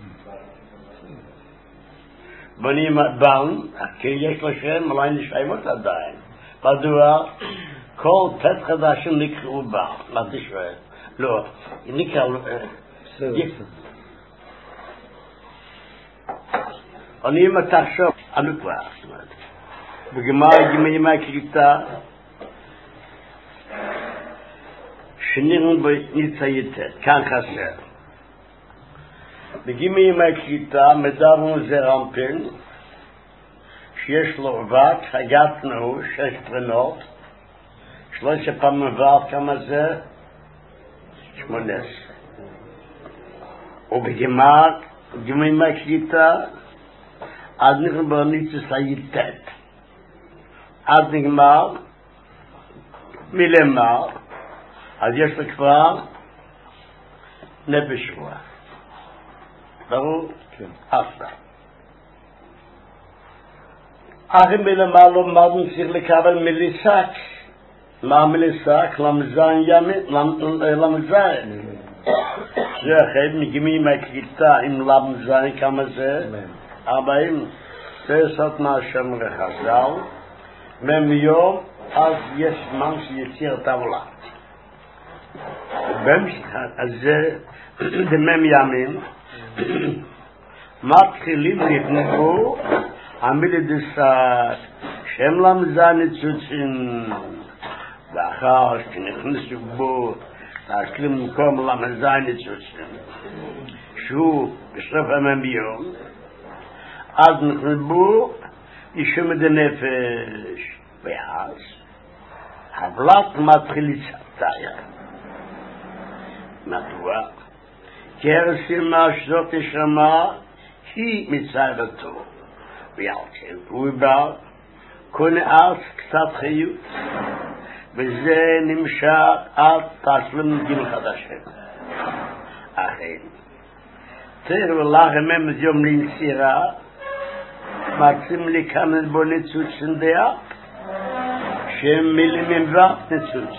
בנים בן, כי יש לו שם, אולי נשאימות עדיין. מדוע? כל פת חדשים נקראו בן. מה תשווה? לא, נקרא... אני אם אתה חשוב, אני כבר, בגמר גמיים הקליטה, שנראים בניצה יתת, כאן חסר. בגמיים הקליטה מדברנו זה רמפין, שיש לו ות, הגעתנו שש פרנות, שלושה פעמים ות, כמה זה? שמונס. ובגמר, גמיים הקליטה, עד נראים בניצה יתת. עד נגמר, מלמר, אז יש לו כבר נפש רוח. ברור? כן. אסה. אחרי מלמעלה למדנו צריך לקבל מליסק. מה מליסק? למזין ימית, למזין. זה אחרי מגמים הקליטה עם למזין, כמה זה? ארבעים. זה סוד מה שם רחזל. ומיום אז יש מן שיציר טבלה. אז זה דמם ימים מתחילים לבנבו המילה דסק שם למזן ניצוצין ואחר שנכנסו בו להשלים מקום למזן ניצוצין שהוא בסוף הממיום אז נכנסו ישום את הנפש ואז הבלט מתחיל לצטער מדוע? כי הרסימה שזאת נשמה היא מצערתו ויעצב הוא בא כונעת קצת חיות וזה נמשך עד תשלום גיל חדשים אכן תראה ולכם הם יום לנסירה מצאים לי כאן בו ניצוץ שנדעה שהם מילים עם ואת ניצוץ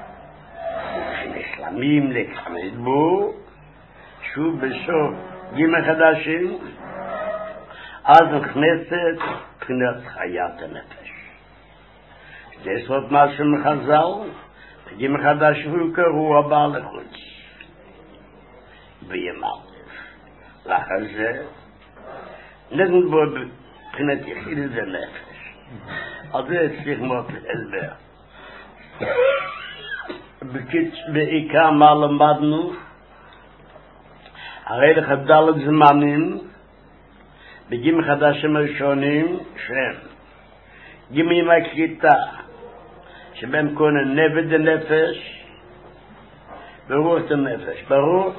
שנשלמים לכמת בו שוב בסוף גימי חדשים אז נכנסת מבחינת חיית הנפש Das wird mal schon Chazal, בגימי חדש פוקר הוא הבא לחוץ. וימר. לאחר זה, נגד בו מבחינת יחיד זה נפש. על זה צריך מאוד להסבר. בעיקר מה למדנו, הרי לך דלת זמנים, בגימי חדשים הראשונים, שהם גימי מהקריטה, שבהם קונה נבד הנפש, ברוח הנפש, ברור,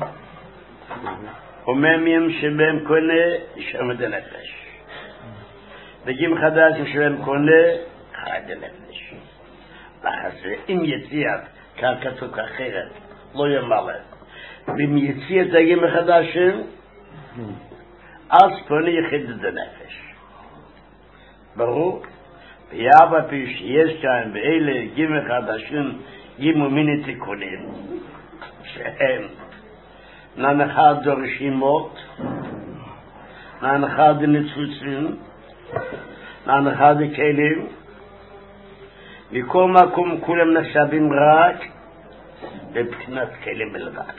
וממים שבהם קונה שמד הנפש. בגימי חדשים שבהם קונה חד הנפש. לחסה, אם יציאת ככתוב אחרת, לא ימלא. ואם יציאת הגימי חדשים, אז קונה יחיד את הנפש. ברור? ויאבא פי שיש כאן ואלה גימי חדשים גימו מיני תיקונים שהם ננחת דורשימות, ננחת ניצוצים, ננחת כלים, מכל מקום כולם נחשבים רק בבחינת כלים בלבד.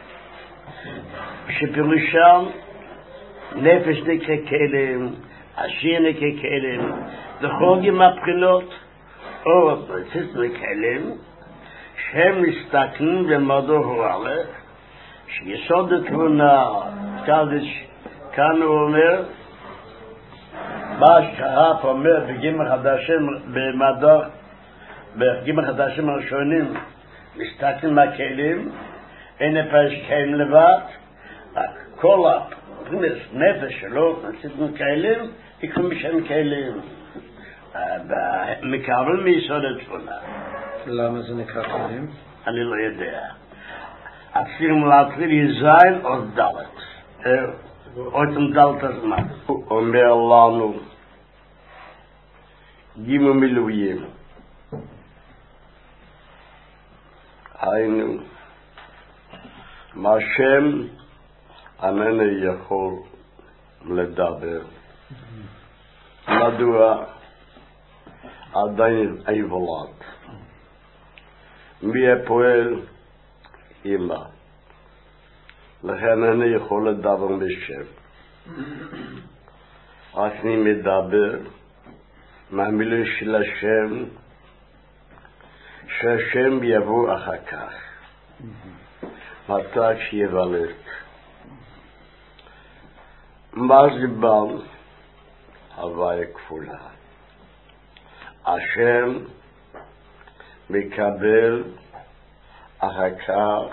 שפירושם נפש נקרא כלים, השיר נקרא כלים, לחוגים הבחינות, או פרציס וכלים, שהם מסתכנים במדור הועלה, שיסוד התבונה, כאן הוא אומר, מה שקרה פה אומר, בגימי חדשים, במדור, בגימי חדשים הראשונים, מסתכנים מהכלים, אין הפרש כלים לבד, כל הפרינס נפש שלו, נציגנו כלים, יקחו משם כלים. מקבל מיסוד התבונה. למה זה נקרא כלים? אני לא יודע. אפילו להתחיל יזיין או דלת. או אתם דלת הזמן. הוא אומר לנו, גימו מילואים. היינו, מה שם אינני יכול לדבר. מדוע עדיין איבולת. מי הפועל? אמא. לכן אני יכול לדבר בשם. אני מדבר מהמילה של השם, שהשם יבוא אחר כך. מתי שיוולד. מה זה בא? הוויה כפולה. השם מקבל אחר כך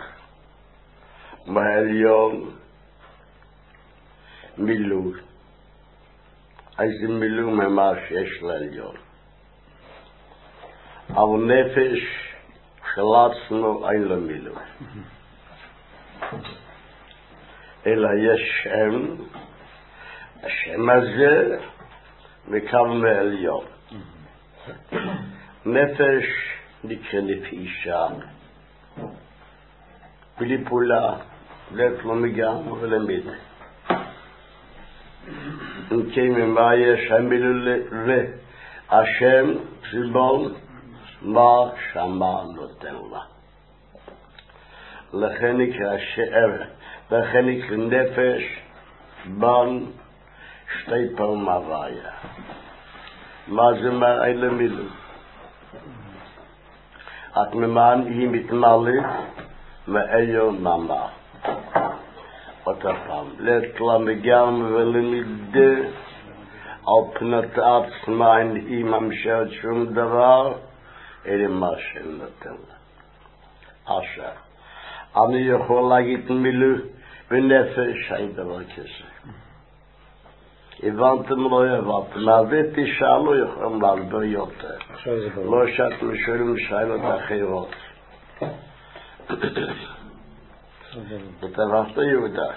מהעליון מילוי. איזה מילוי ממה שיש לעליון. אבל נפש של עצמו אין לו מילוי. אלא יש שם, השם הזה מקבל מהעליון. נפש נקרא נפישה, בלי פעולה, לית לא מגם ולמיד. אם כן, ממה יש המילוי והשם ציבול, מה שמה נותן לה. לכן נקרא שאר, לכן נקרא נפש, בן, שתי פעם הוויה. מה זה מה אלה מילים? את ממען היא מתמלאת מאיו ממה. אותה פעם. לתלה מגם ולמידה על פנת עצמה אין היא ממשלת שום דבר, אלה מה שנותן לה. עכשיו, אני יכול להגיד מילה בנפש, אין דבר כזה. הבנתם לא הבנתם, אז זה תשאלו יכולים להסביר יותר. לא שאתם שואלים שאלות אחרות. אתה הבנת יהודה?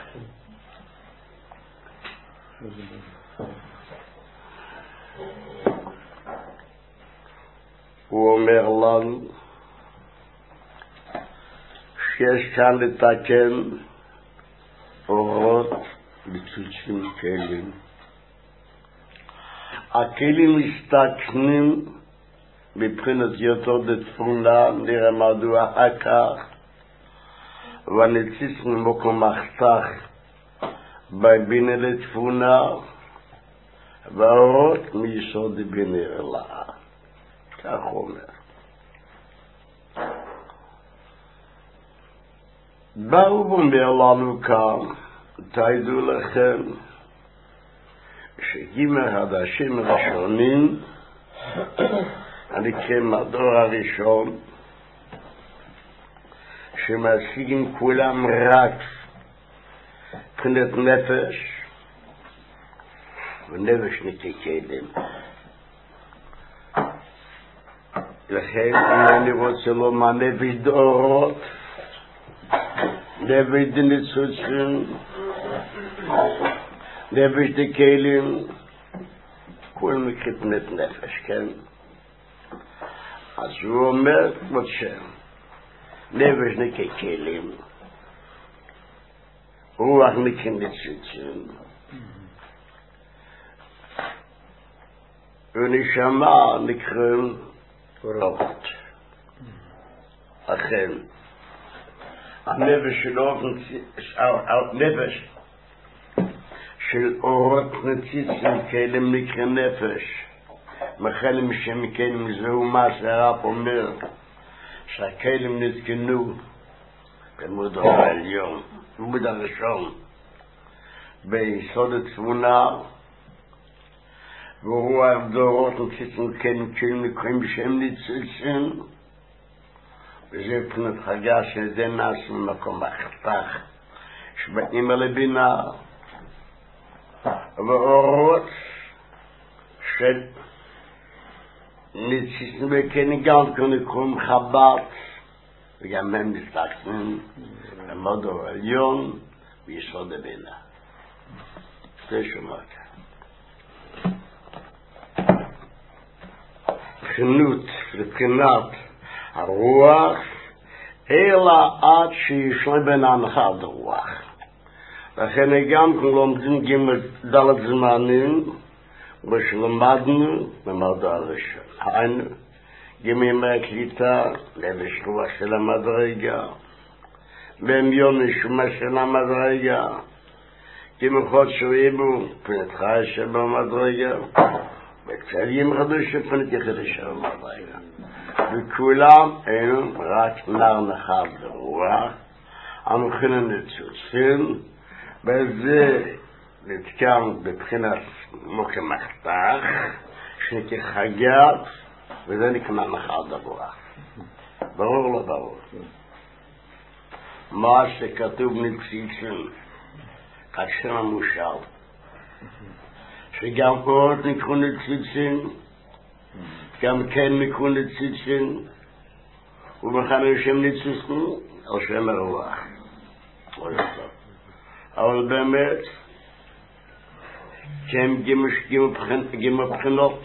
הוא אומר לנו שיש כאן לתקן אורות בצוצים כלים. הכלים מסתכנים מבחינת יותר דתפונה, נראה מדוע אחר כך, ונציץ ממקום מחתך, בבינה לתפונה, והאורות מיסוד בינה אלאה. כך אומר. באו ואומר לנו כאן, תדעו לכם, שגימר חדשים ראשונים, הנקראים הדור הראשון, שמשיגים כולם רק מבחינת נפש, ונפש נקיידם. לכן אני רוצה לומר נפש דורות, נפש דניצוצים, נפש דקיילים, כולם מבחינת נפש, כן? אז הוא אומר כמו שם, נפש נקיילים, רוח נקייניצוצים, ונשמה נקראים אורות. אכן, הנפש של אורות נפש של אורות נציצים כאלם נקרא נפש. מחלם שמכן זהו מה שהרב אומר, שהכלם נתקנו במוד העליון, במוד הראשון, ביסוד התבונה, והוא הדורות נציצים כן כן נקראים שהם ניצוצים, וזה מבחינת חגה שזה נעשה ממקום החתך, שבאים על הבינה, ואורות של ניצוצים וכן גם כן נקראים חב"ד, וגם הם מסתכלים במוד העליון ביסוד הבינה. זה שמעת. בחינות לבחינת הרוח, אלא עד שישנה בין ההנחת הרוח. לכן גם אנחנו לומדים ג' ד' זמנים, ושלמדנו במדע הראשון. היינו, ג' מהקליטה, לבש רוח של המדרגה, במיון נשמה של המדרגה, ג' חודש ואיבו, פנת חי שבמדרגה, בקצרים חדושים פנת יחד של המדרגה. וכולם היינו רק נר נחל ברוח, המכינים נצוצים, בזה נתקם בבחינת מוקם מחתך, שנקרא חגת, וזה נקרא נחל ברוח. ברור לא ברור. מה שכתוב נציצים, כאשר המושל, שגם אורות נקראו נציצים, גם כן נקראו נציצים, ובכן שם נציצים על שם הרוח. אבל באמת, שהם גימו בחינות,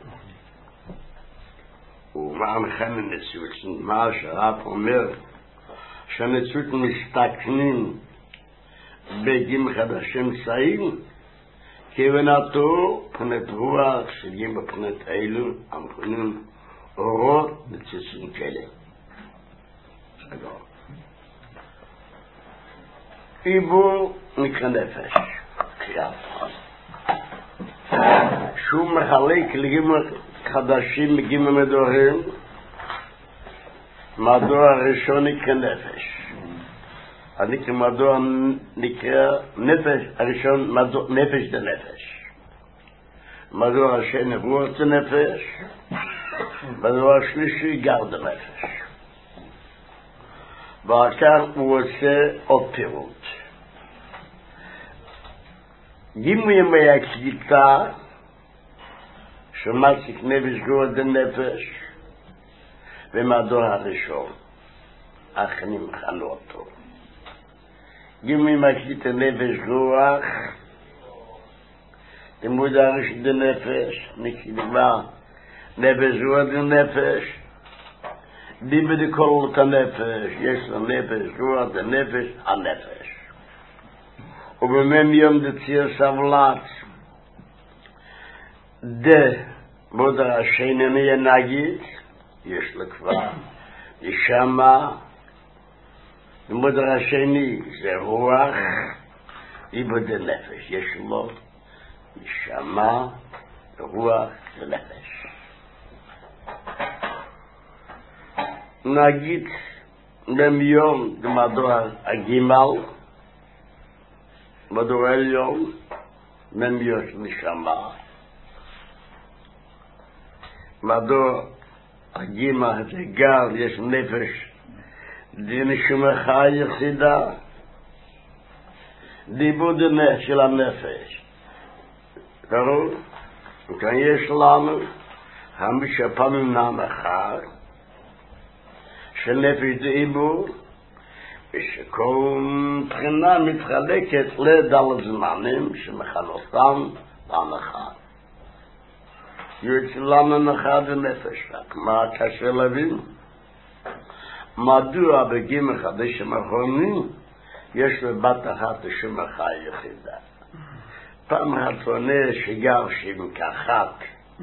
ומה מכן נציצים, מה שהרב אומר, שהנציצים מסתכנים בגימי חדשים סעים, כיוונתו פנת רוח שגימו בחינות אלו, המכונים אורות נציצים כאלה. עיבור נקרא נפש, שהוא מחלק לגימי חדשים בגימי מדורים, מדור הראשון נקרא נפש. הנקרא מדור נקרא נפש, הראשון מדור נפש זה נפש. מדור השני רוח זה נפש, מדור השלישי גר זה נפש. ואחר הוא עושה עוד פירוט. גימי ימי הקליטה, שמציק נפש גור זה נפש, ומדור הראשון, אחני מחלו אותו. גימי מקליט הנפש רוח, לימוד הראשון דה נפש, נקרא נפש רוח דה נפש, דיבר דה כל את הנפש, יש לה נפש רוח דה נפש, הנפש. ובמם יום דה ציר סבלת, דה בודר השני נהיה נגיד, יש לו כבר נשמה, המודר השני זה רוח, עיבוד הנפש, יש לו נשמה, רוח ונפש. נגיד במיום במדור הגימל, מדור העליון, במיום נשמה. מדור הגימל זה גל, יש נפש, די נשמה חי יחידה, דיבוד של הנפש. ברור? וכאן יש לנו חמישה פעמים נם אחד, של נפש דיבור, ושכל מבחינה מתחלקת לדל זמנים שמכנותם פעם אחד. יוצא לנו אחד ונפש רק. מה קשה להבין? מדוע בגיל מחדשים האחרונים יש לבת אחת לשמה חי יחידה? פעם אחת עונה שגר שבעים כאחת,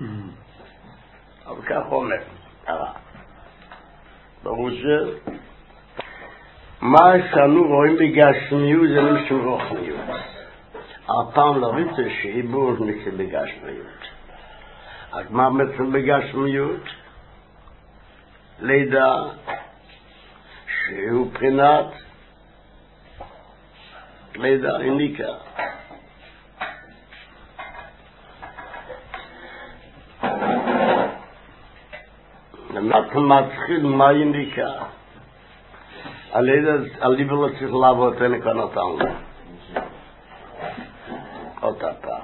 אבל כך אומר הרב. ברור זה מה שאנו רואים בגשמיות זה נמשך רוחניות. הפעם לא ראיתי שעיבור נקרא בגשמיות. רק מה מצל בגשמיות? לידה שהוא בחינת לידה איניקה. אתה מתחיל מה איניקה? הלידה, הליבה לא צריך לעבוד אין כאן אותנו. אותה פעם.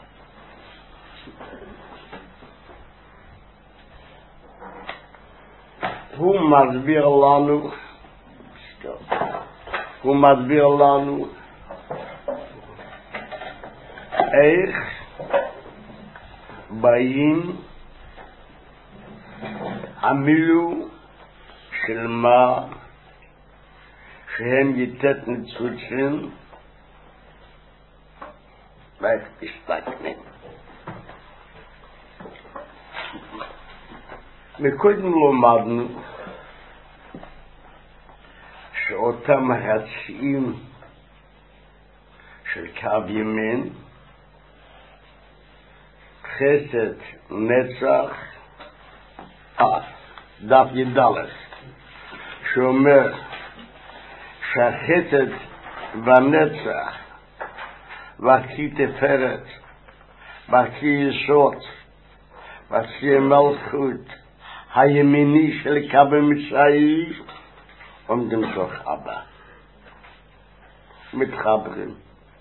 הוא מסביר לנו, הוא מסביר לנו איך באים המילו של מה שהם יתת נצוצים ואיך תשתקנים. מקודם לומדנו שאותם הצעים של קו ימין, חסד, נצח, אה, דף ידלת, שאומר שהחסד והנצח והכי תפארת והכי יסוד והכי מלכות הימיני של קו מצאי עומדים תוך אבא, מתחברים,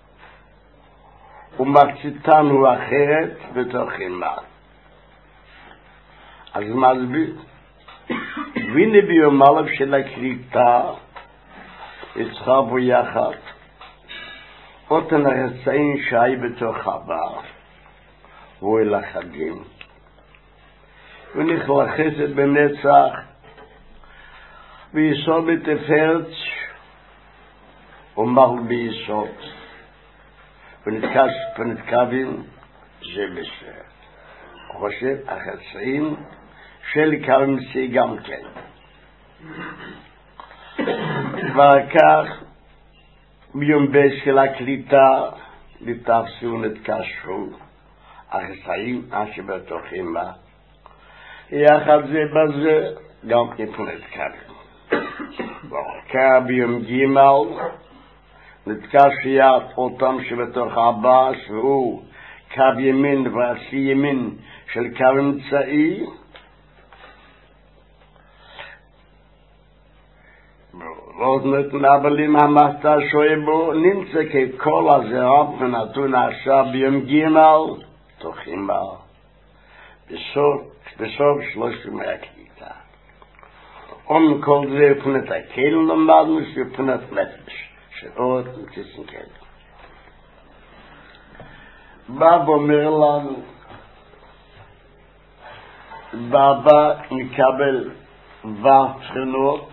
ומחציתן הוא אחרת בתוך אימה. אז מסביר, והנה ביום א' של הקליטה התחברו יחד אותן הרצאים שהי בתוך אבא והוא אל החגים ונכלה חסד בנצח ויסוד בתפארת ומל ביסוד ונתקש ונתקבים זה בסדר. חושב החצאים של קרמצי גם כן. ואחר כך ביום ב' של הקליטה לתפסו נתקשו החצאים אשר בתוכים בה יחד זה בזה גם נתקבים. ואחר כך ביום ג' נתקש יד אותם שבתוך הבא שהוא קו ימין ועשי ימין של קו אמצעי ועוד נתנבלים המחתה שואה בו נמצא ככל הזרע ונתון עכשיו ביום ג' תוכים בה בסוף, בסוף שלושת ימי הקליטה. אומן כל זה פנת הקהל למדנו שפנת נפש שעוד נתיסן כאלה. בא ואומר לנו בבא נקבל ובחינות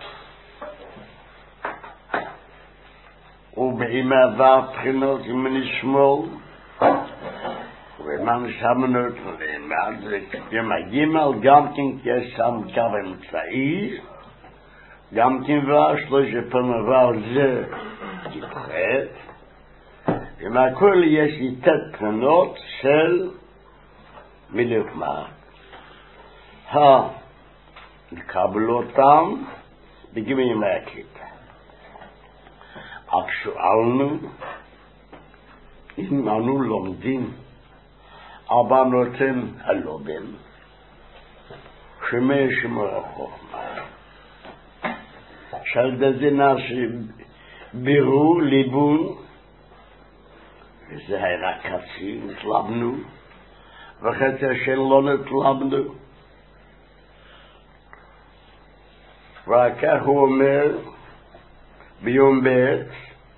ובאימה ובחינות אם נשמור man samnut von also wir mal jemals gamkin kesam kavem tsai gamkin va shloje panava ze kitret ומה כל יש איתת תנות של מלחמה. לקבל אותם בגימי מהקליטה. אך שואלנו אם אנו לומדים אבא נותן הלובן שמי שמור החוכמה שעל דזה נעשה בירור ליבון וזה היה רק חצי, נתלבנו, וחצי שלא נתלבנו. וכך הוא אומר, ביום בעת,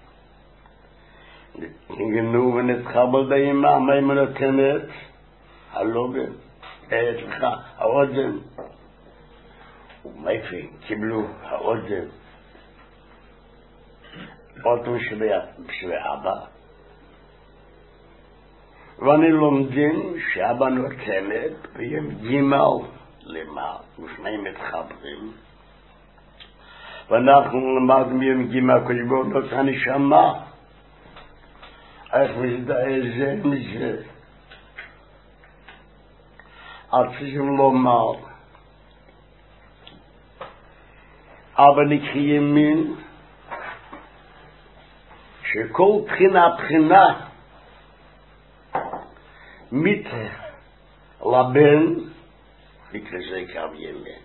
נגנו ונתחבל באימה, מה היא נותנת? הלובן, את לך, האוזן. ומאיפה קיבלו האוזן? אותו בשביל אבא. ואני לומדים שאבא נותנת ביום גימל למה, ושני מתחברים. ואנחנו למד ביום גימל כלבו נותן נשמה. איך מזדהה זה מזה. צריכים לומר, אבא נקרא ימין, שכל בחינה בחינה mit laben בקרזה קו ימין.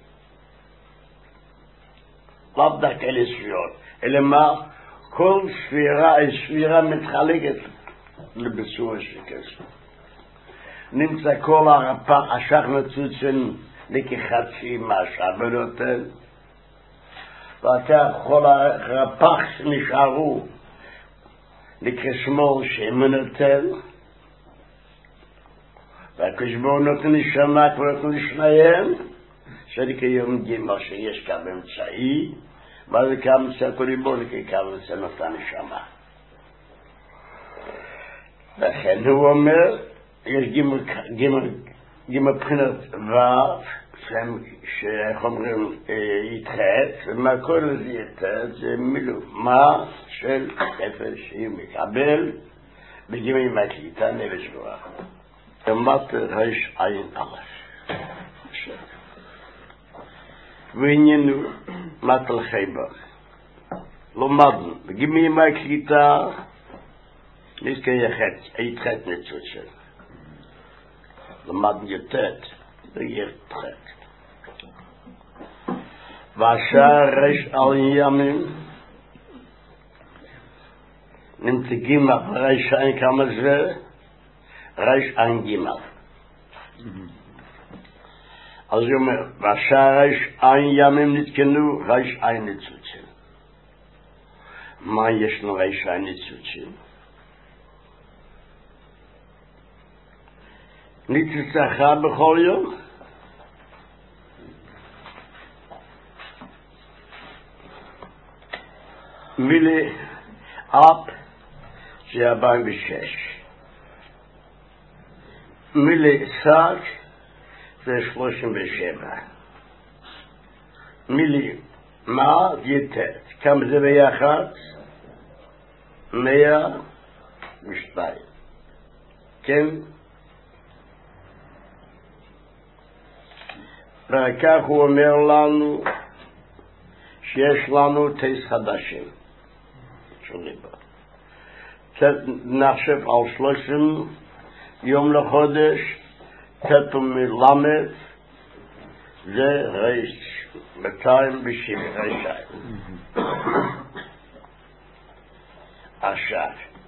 לאו דווקא אלה ספירות, אלא מה? כל ספירה, ספירה מתחלקת לבצורה של כסף. נמצא כל הרפ"ח, השחנצוצן לכחצי מה שאבא נותן, ואתה כל הרפ"ח שנשארו לכשמאל שאמא נותן, והקשבור נותן נשמה כבר נותן לשניהם, שזה כיום גימל שיש כאן באמצעי, וזה כאן מצא כל ליבו, כאן מצא נותן נשמה. לכן הוא אומר, יש גימל, גימל, גימל בחינת ו' שאיך אומרים יתחת, ומה כל זה יתחת, זה מילומה של אפס שהיא מקבל, בגימל מהקליטה נפש ברוך. למדת ריש עין אלף. ועניינו מטל חייבה. למדנו, בגימי מהקליטה, נזכה יחד, היתחת ניצות של. למדנו יתת, ויתחת. והשאר ריש על ימים, נמצא גימל ריש עין כמה זה, ריש עין גימל. אז הוא אומר, והשאר ריש עין ימים נתקנו, ריש עין ניצוצים. מה ישנו ריש עין ניצוצים? ניצוצך בכל יום? מילי אפ זה ארבעים ושש. מילי סאק זה שלושים ושבע. מילי מה יתת. כמה זה ביחד? מאה ושתיים. כן? וכך הוא אומר לנו שיש לנו תס חדשים של ליבה. נחשב על שלושים יום לחודש, תת ומלמד, זה ריש, מאתיים ושבעים רישיים. עכשיו,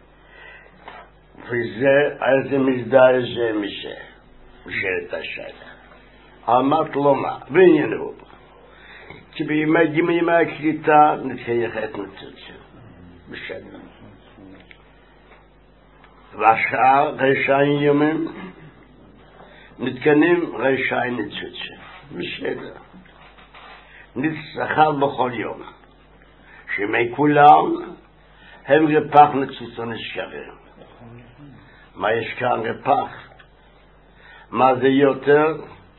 וזה, איזה מזדהה זה מזה, משאלת השאלה. אמרת לו מה, ועניינו, כי בימי גימי מהקליטה נתחייך את נצוצים, בסדר. והשאר רשעים יומים נתקנים רשעים ניצוצים, בסדר. נצטחל בכל יום, שמי כולם הם רפח ניצוצו נשארים. מה יש כאן רפח? מה זה יותר?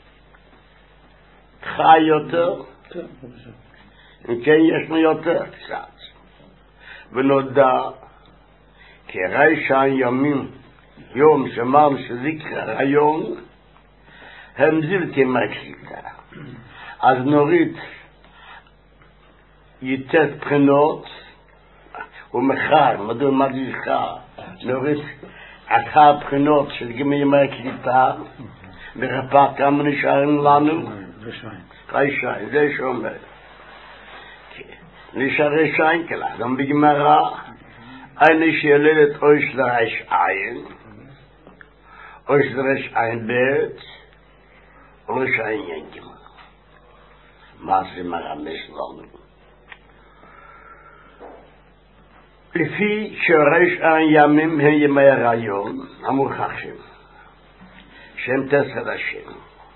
חי יותר? אם כן יש לו יותר קצת. ונודע כרשע ימים, יום שאמרנו שזכר היום, הם זלתי מהקליטה. אז נוריד יתת בחינות, ומחר, מדוע מה זכר, נוריד עקה בחינות של גמי ימי הקליטה, ורפא כמה נשארים לנו? רשעים, זה שאומר. נשאר רשעים כלה, גם בגמרא, אני שילדת אויש לרשעים, אויש לרשעים בית, רשעים ינקים. מה זה מרמש לנו? לפי שרשעים ימים הם ימי הרעיון, המוכחים, שהם תסר השם.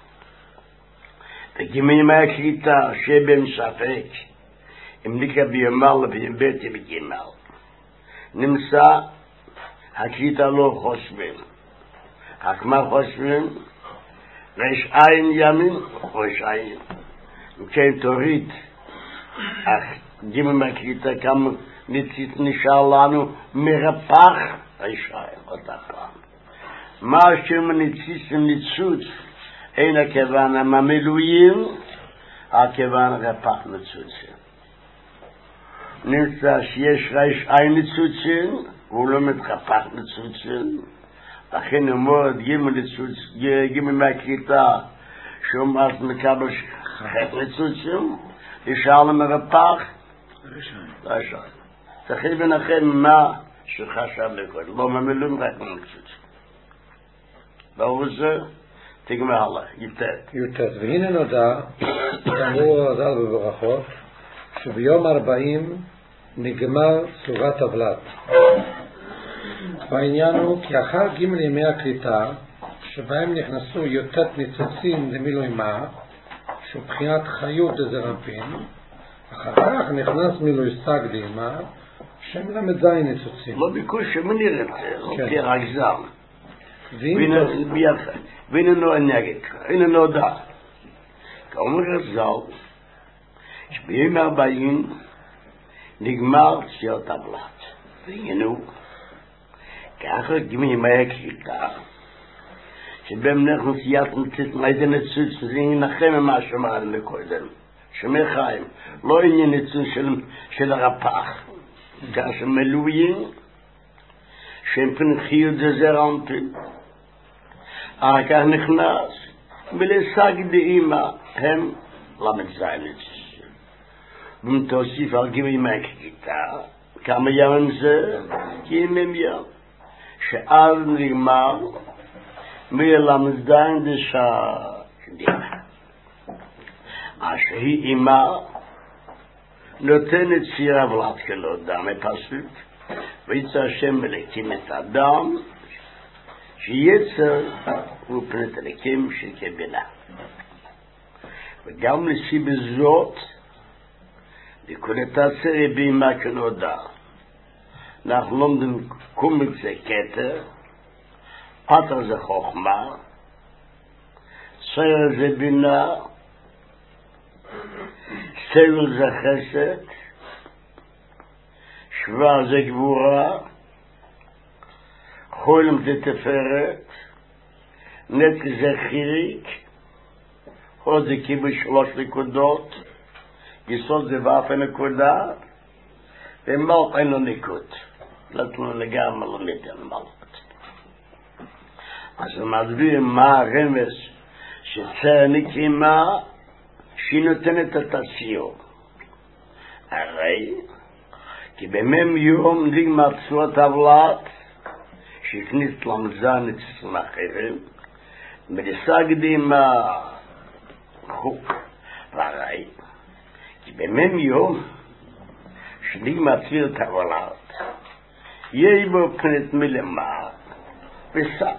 וגימי ימי הקליטה שבהם ספק, אם נקרא ביומל ובימבטי בגימל. נמצא, הקליטה לא חושבים. רק מה חושבים? רשעים ימים, רשעים. וכן תוריד, אך גימי מהקליטה כמה ניצית נשאר לנו מרפח רשעים, אותה פעם. מה שמניציס וניצוץ, אין הכוון הממילויים, הכוון רפח ניצוצים. נמצא שיש רשעים ניצוצים, והוא לא מתרפח ניצוצים, לכן אומר את גימי מהקליטה, שהוא אז מקבל חטא ניצוצים, נשאר למרפח רשעים. תחי בנחם מה שחשב לקוד, לא ממילויים רק ניצוצים. ברור זה? תגמר הלאה, יתת. יתת, והנה נודע, אמרו הזל בברכות, שביום ארבעים נגמר סורת הבלת. והעניין הוא כי אחר ג' ימי הקליטה, שבהם נכנסו יתת ניצוצים למילוי מה, שהוא בחינת חיות דזרפין, אחר כך נכנס מילוי סג דימה, שם למד זין ניצוצים. לא ביקוש שמניר את זה, לא כרגזם. והנה לא נגד, הנה לא דע. כאומר רזל, שביום ארבעים נגמר סורת הבלת. והנה הוא, ככה גמי ימי הקליטה, שבהם נכנס יתמצית מאיזה ניצוץ, וזה ינחם ממה שאמרנו מקודם. שמי חיים, לא עניין ניצוץ של, של הרפח, כאשר מלויים, שהם פנחיות דזר אנפין. אחר כך נכנס, ולסג דאימא, הם למד זין ניצוץ. ומתוסיף על גמי ימי הקליטה, כמה ימים זה? כי ימים ים. שאז נגמר, מלמדן דשא דימה. אשר היא אימה נותנת סיר הבלת כלו דם הפסוק, ויצא השם מלקים את האדם, שיצר הוא פנת הלקים של כבינה. וגם לפי בזאת, נקודתה סרי באימה כנודע. אנחנו לומדים קומץ זה כתר, פטר זה חוכמה, סיר זה בינה, סבל זה חסד, שווה זה גבורה, חולם זה תפארת, נצח זה חיריק, עוד זה קיבוש שלוש נקודות, יסוד זה ואף נקודה, ומלך אין לו ניקוד. נתנו לגמרי לא ניתן מלכות. אז הוא מסביר מה הרמז שצר נקימה שהיא נותנת את הסיום. הרי כי במם יום נגמר סורת הבלת שהכניס למזן את סיסים אחרים ולסג דימה חוק. והרי כי במם יום שנגמר סורת הבלת יהיה בו פנת מלמעלה וסק.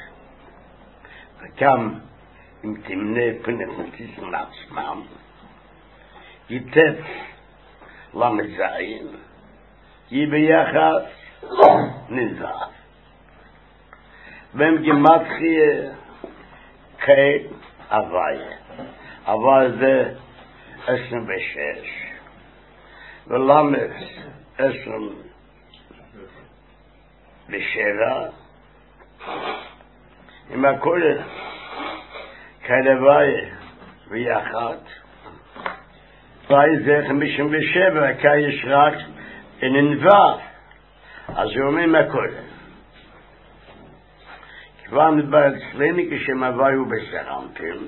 וגם אם תמנה פנת מציסים לעצמם, יתת למזין, יהיה ביחד נזר. והם גמטחיה כן, הוויה. הוויה זה עשרים ושש. ולמד עשרים ושבע. עם הכל כהוויה ויחד. הוויה זה חמישים ושבע, כי יש רק ננבע. אז הוא אומר עם הכל. כבר נדבר אצלנו כשם הוויה הוא בסרנטים.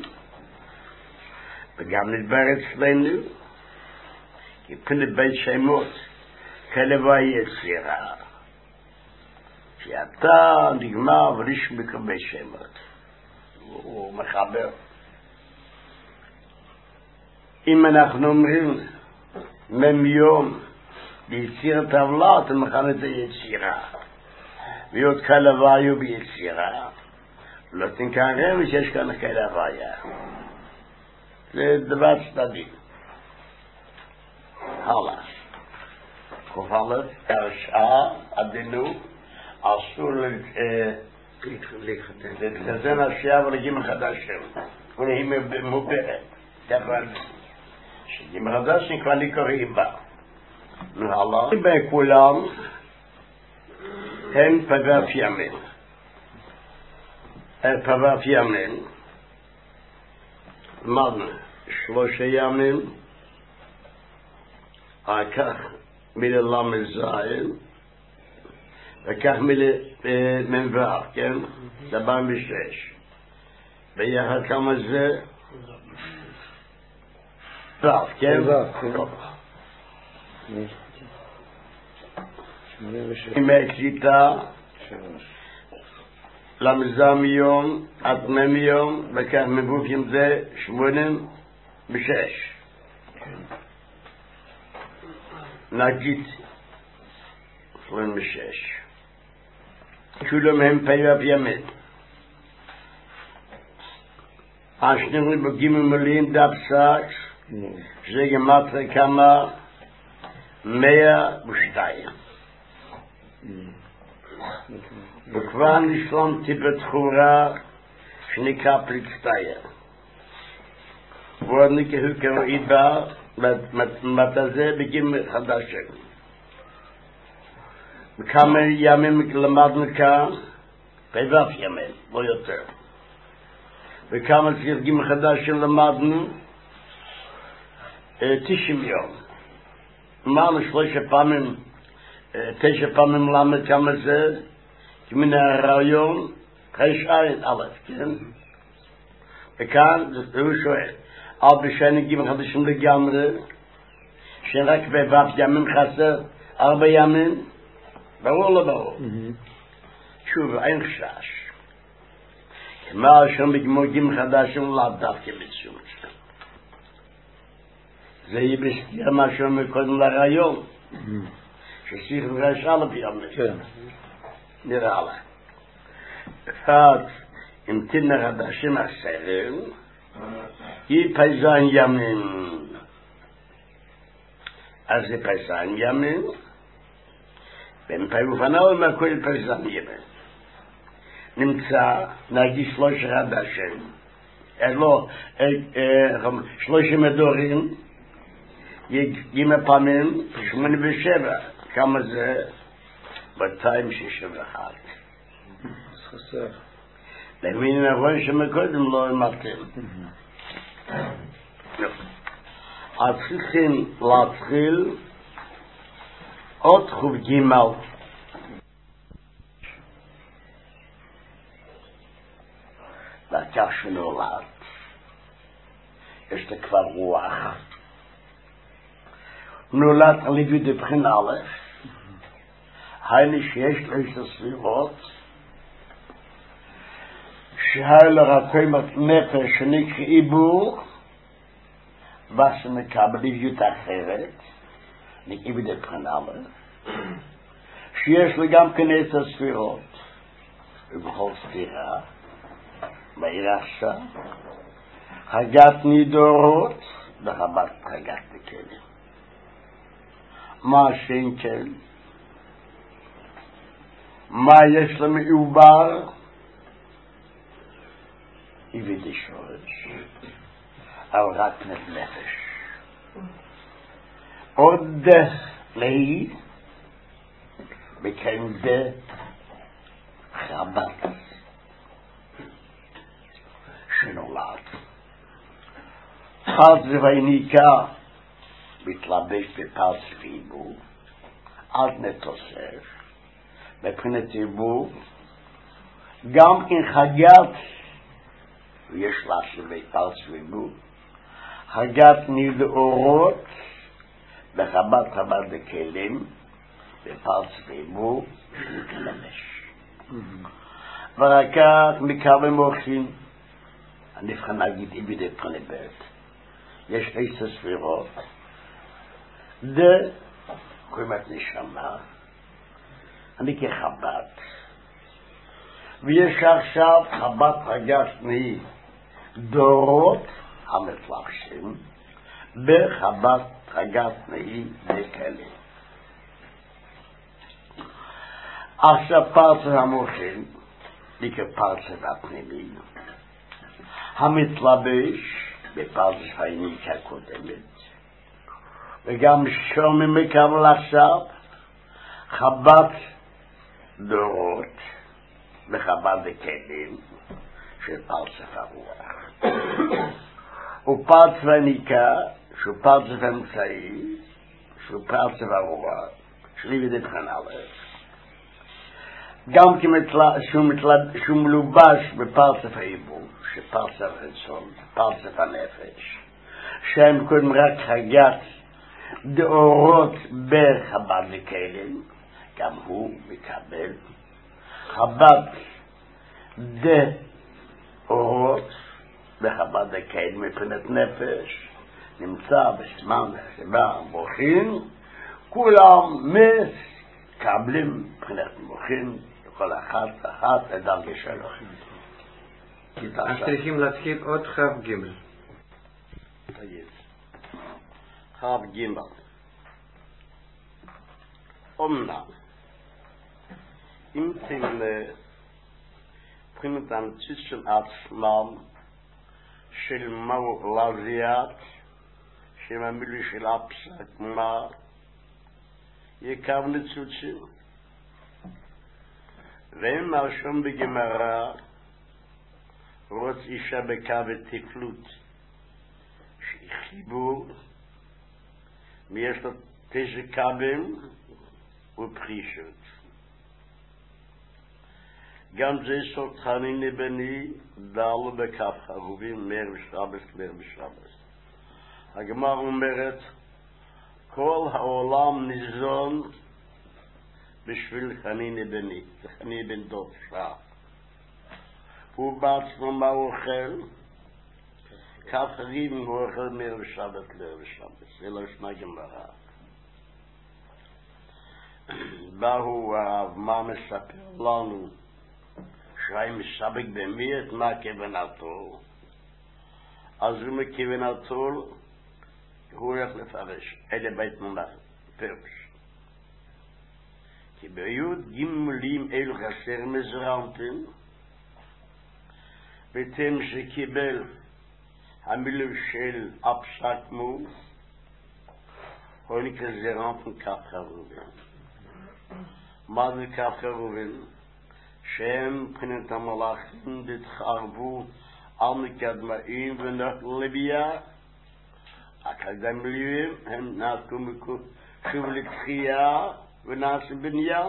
וגם נדבר אצלנו כי פני בית שמות כהוויה יצירה. שאתה נגמר וריש מקבל שמות. הוא מחבר. אם אנחנו אומרים מיום ביציר טבלה, אתה מכן את היצירה. להיות כהוויה ביצירה. לא תנכן רמז שיש כאן כהוויה. זה דבר צדדי. הלאה. כופלת, הרשעה, עדינו, אסור להתחזן השעה ולהגיע מחדשים. ולהיא מוברת. אבל שגיע מחדשים כבר לא קוראים בה. הלאה. בכולם הם פגף ימין. פגף ימין. אמרנו, שלושה ימים, כך מילה למד זין, וכך מילה מנבר, כן? דבר בשש. ביחד כמה זה? טוב, כן? עם הקליטה, למזה מיום, עד מיום, וכך מבוכים זה שמונים בשש. נגיד שמונים בשש. כולם הם פייב ימין. השניים בגימים מלאים דף סקס, שזה גמטרי כמה מאה ושתיים. וכבר נשלמתי בתחורה שנקרא פליצטייר. ועוד נקראו כרועית בה, מתזה בגיל חדשים. וכמה ימים למדנו כאן, פייבף ימים, לא יותר. וכמה סרגים חדשים למדנו, תשעים יום. אמרנו שלושה פעמים, תשע פעמים למד כמה זה, מן הרעיון, חש עין א', כן? וכאן, הוא שואל, על בשני גימל חדשים לגמרי, שרק בבב ימים חסר, ארבע ימים, ברור לא ברור. שוב, אין חשש. כמו שם בגמור גימל חדשים, לא דווקא בציון. זה יהיה בסתיר מה שאומר קודם לרעיון. שסיך וחש א' ימים. כן. נראה לה. אחד, אם תנר חדשים עשרים, היא פייזן ימים. אז זה פייזן ימים, בין פייבופנאו מהכל פייזן ימים. נמצא, נגיד שלושה חדשים, לא, שלושה מדורים, יגימה פעמים, שמונה ושבע, כמה זה? מאתיים שישים ואחת. חסר. להבין נכון שמקודם לא מתאים. אז צריכים להתחיל עוד חוב גימל. לקח שנולד. יש לה כבר רוח. נולד על ידי דבחין א', היינו שיש לו את הסבירות, שהיה לרקום את נפש שנקרא עיבור, ושמקבל עברית אחרת, נקרא בדבחין א', שיש לו גם כן את הסבירות, ובכל סתירה, בעירשה, הגת נידורות, וחבת הגת בכלים. מה שאין כן? מה יש למעובר? איבי די שורש, אבל רק נת נפש. עוד להי, bekend de Chabad שנולד. פרץ ויניקה מתלבש בפרץ ועיבור, עד נתוסף, מבחינת עיבור, גם כן חגת, ויש לה שבפרץ ועיבור, חגת נדאורות, בחב"ד חב"ד לכלים, בפרץ ועיבור, מתלבש. ורק כך מקרב מוחין, הנבחן נגיד איבידי פרני בית. יש עשר ספירות, דה, קוראים את נשמה, אני כחב"ד. ויש עכשיו חב"ד חגת נהי דורות המתלבשים, בחב"ד חגת נהי בכלים. עכשיו פרצה המוחין, נקרא פרצה והפנימי, המתלבש בפרצה והיניקה הקודמת, וגם שומעים מקבל עכשיו חב"ד דורות וחב"ד הכלים של פרצה הרוח. ופרצה והיניקה, שהוא פרצה והאמצעי, שהוא פרצה הרוח, שלי ודבחן עליו. גם שהוא מלובש בפרצף העיבור, שפרצף הרצון, פרצף הנפש, שהם קודם רק חגת דאורות בחב"ד לכלים, גם הוא מקבל חב"ד דאורות בחב"ד לכלים מבחינת נפש, נמצא בזמן שבה מוחין, כולם מקבלים מבחינת מוחין, כל אחת אחת לדרגה שלו. אז צריכים להתחיל עוד חב גימל. תגיד. חב גימל. אומנם, אם תמלה, מבחינת המציאות של עצמם, של מהו לזיית, שם המילה של הפסק, מה, יקב נצוצים. ואם מרשום בגמרא רוץ אישה בקו ותפלות שהיא חיבור ויש לו תשע קבים ופחישות. גם זה סוד חניני בני דלו בכף חרובים מר בשבס מר בשבס. הגמרא אומרת כל העולם ניזון בשביל חניני בני, חניני בן דוד שעה. הוא בעצמו מה הוא אוכל? כף חריבים הוא אוכל מר בשבת לר בשבת. זה לא ישנה גמרא. באו הרב מה מספר לנו שהיה מסבק במי את מה כוונתו, אז הוא מכוונתו הוא הולך לפרש אלה בית מומר פרש כי ביוד גימולים אלו חסר מזרנטים בתם שקיבל המילוב של הפסק מו הוא נקרא זרנטים כף חרובים. מה זה כף חרובים? שהם מבחינת המלאכים התחרבו על מקדמאים ונתנו לביאה. הקדמאים הם נעשו שוב לתחייה ונעשו בניין.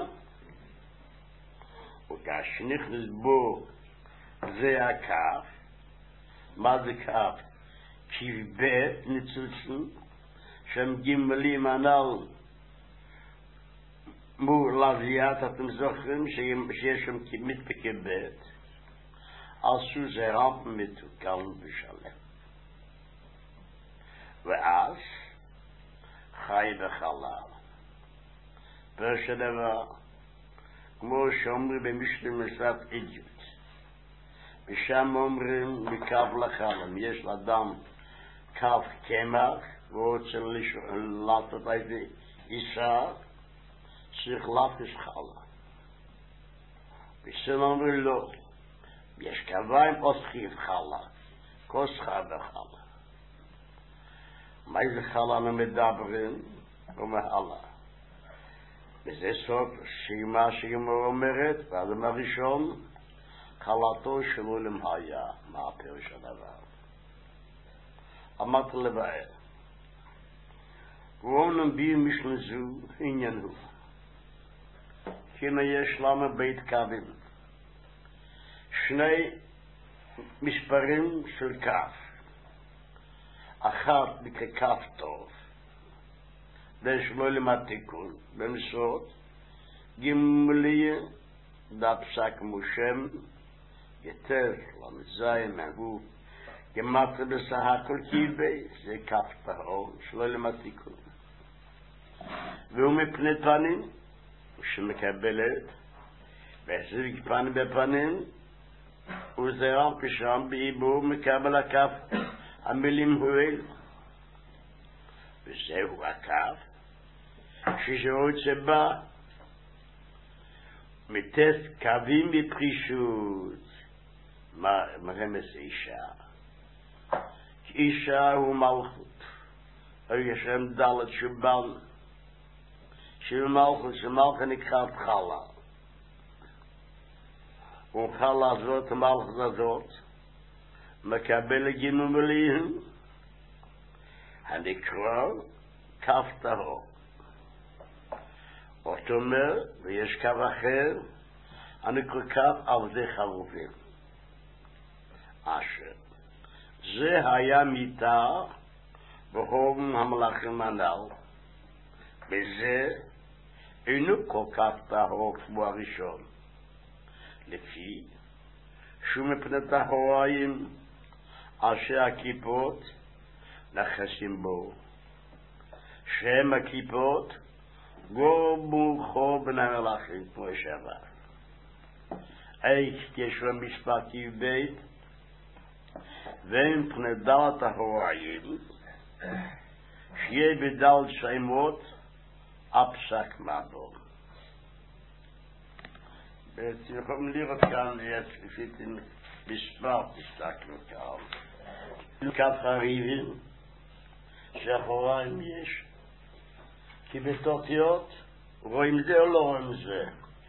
וכאשר נכנס בו זה הכף. מה זה כף? כבד ניצוצים שהם גימלים הנ"ל מול לזיית, אתם זוכרים שיש שם כמית בכבד, עשו זרם מתוקן ושלם. ואז חי וחלל. פרש הדבר, כמו שאומרים במשלים מסעת אידיוט. ושם אומרים מקו לחלם, יש לאדם קו קמח, והוא רוצה לעשות איזה אישה, צריך להפש חלה. ושם אומרים לו, יש קביים אוסחיב חלה, כוסחה בחלה. מה זה חלה מדברים? ומעלה. וזה סוף שימה שימה אומרת, ואדם הראשון, חלתו של עולם היה. מה הפירוש הדבר? אמרת לבאר. ואומנם בי משנזו עניין הוא. כינה יש לנו בית קווים. שני מספרים של כף. אחת בכף טוב. ויש לו למתיקון. בנסות. גמלי דפסק מושם. יותר למזיין הוא. גמטר בסך הכל קיבי. זה כף טהור. שלו למתיקון. והוא מפני פנים. שמקבלת. והחזיק פנים בפנים. וזה רק שם בעיבור מקבל הכף. המילים הואל. וזהו הכף. ששעות שבא. מתס קווים בפרישות. מה רמז אישה? אישה הוא מלכות. יש שם דלת שבן. שמלכות, שמלכות נקראת חלה. וחלה הזאת, המלכות הזאת, מקבל גינו מליהם, הנקרא כף טהור. זאת אומרת, ויש קו אחר, הנקרא כף על זה חרובים. אשר. זה היה מיטה בהורם המלאכים הנ"ל. וזה אינו כל כך טהור כמו הראשון. לפי שהוא מפני טהוריים אשר הכיפות נחשים בו. שהם הכיפות גורמו חור בין המלאכים כמו שעבר. איך יש לו מספר כבית והם פני דלת טהוריים שיהיה בדלת שמות אפסק מבוא. אתם יכולים לראות כאן, לפי מספר תסתכלו כאן. כף הריבים שאחוריים יש. כי בתותיות רואים זה או לא רואים זה?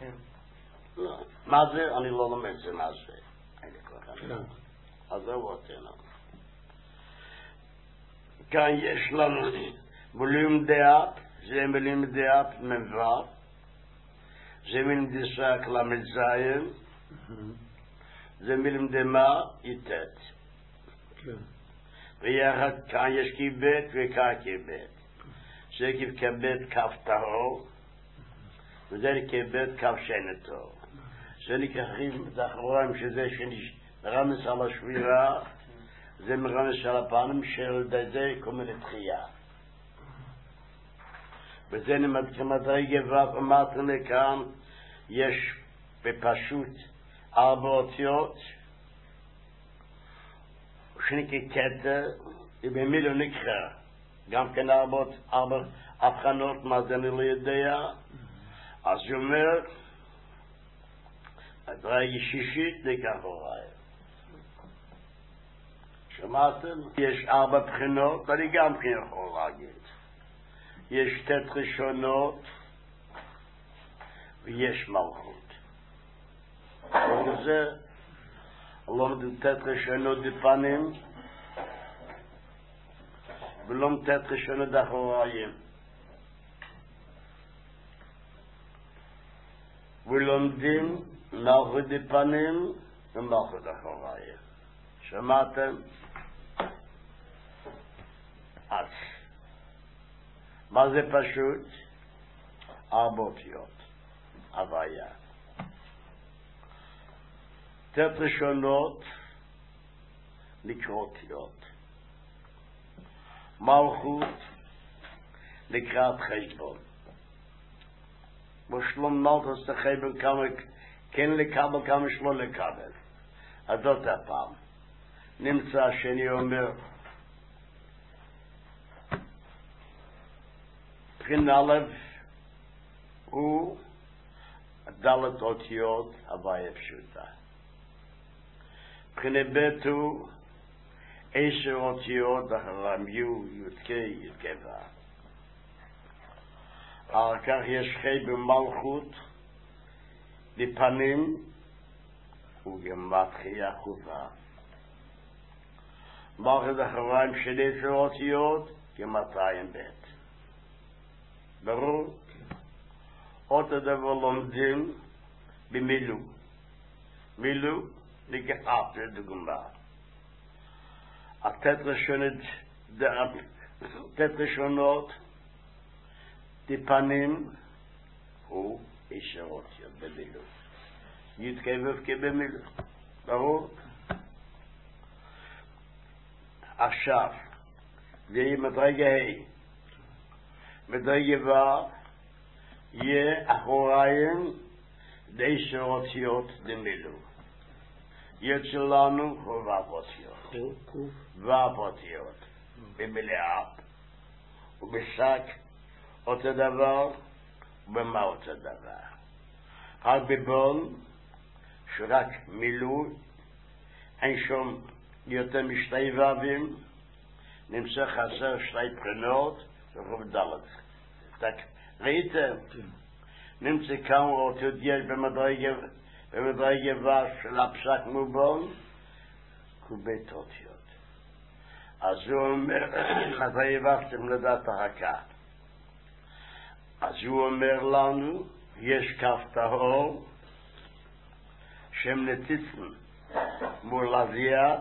מה זה? אני לא לומד זה מה זה. אז זהו אותנו. כאן יש לנו ווליום דעת, זה מילים דעת מבוא. זה מילים דסק למזיין. זה מילים דמה יתת. ויחד כאן יש כיבט וכאן כיבט. זה כיבט כף טהור. וזה כיבט כף שנתו. זה נקראים דחוריים שזה רמז על השבירה. זה מרמז על הפנים של דזה קומן לתחייה. וזה כמדרגה ו' אמרתי לכאן, יש בפשוט ארבע אותיות, שנקרא כתר, ובמילה נקרא, גם כן ארבע, ארבע הבחנות, מה זה אני לא יודע, אז הוא אומר, הדרגה שישית נקרא הוראי. שמעתם? יש ארבע בחינות, אני גם כן יכול להגיד. יש תת ראשונות ויש מלכות. וזה לא תת ראשונות בפנים ולא תת ראשונות אחוריים. ולומדים מלכות בפנים ומלכות אחוריים. שמעתם? אז מה זה פשוט? ארבע אותיות. הוויה. תת ראשונות נקרא אותיות. מלכות לקראת חשבון. בשלום מלכות זה חשבון כמה כן לקבל כמה שלא לקבל. אז זאת הפעם. נמצא שאני אומר בחינה א' הוא דלת אותיות הוויה פשוטה. בחינה ב' הוא עשר אותיות אחרם י' י' י' ו'. אחר כך יש ח' במלכות לפנים וגימטריה חובה. מלכות אחרם של עשר אותיות כמאתיים ב'. ברור? אותו דבר לומדים במילו. מילו לגאפ לדוגמה. הטטרשונות טיפנים הוא עשר אותיות במילו. י' כ' ו' כ' במילו. ברור? עכשיו זה מדרגה ה'. מדרגה ו' יהיה אחוריים עשר אותיות במילו. י' שלנו הוא ו' אותיות. ו' אותיות במלאה. ובשק אותו דבר ובמה אותו דבר. רק בבון שרק מילוי אין שום יותר משתי ו"ים, נמצא חסר שתי בחינות ורוב ד'. ראיתם? נמצא כמה אותיות יש במדרגה ו' של הפסק מובון? קובית אותיות. אז הוא אומר, מתי הבאתם לדעת הרקע? אז הוא אומר לנו, יש כף טהור, שם נציצן מול הזיעת,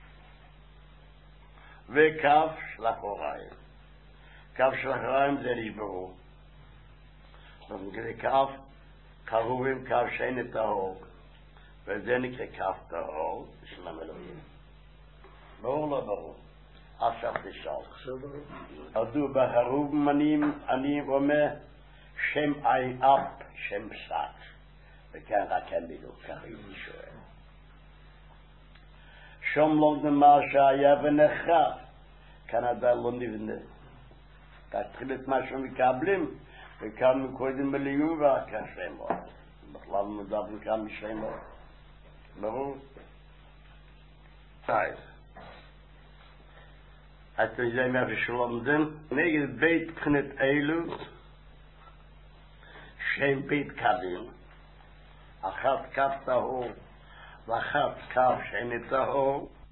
וכף של אחוריים. כף של אחוריים זה נשברו. זה כף, קרובים כף שאין טהור, וזה נקרא כף טהור של המלוכים. ברור לא ברור? עכשיו תשאל. עדו בחרוב אני אומר שם עין אפ, שם פסק. וכאן רק הם בילו, ככה הייתי שואל. שום לא נאמר שהיה ונחרב, כאן עדיין לא נבנה. תתחיל את מה שמקבלים, וכאן קודם בליום והכן שמות. בכלל מדברים כאן משמות. ברור? טייב. אתם יודעים איפה שלומדים? נגד בית בחינת אלו, שם בית קווים, אחת כף טהור ואחת כף שאין טהור,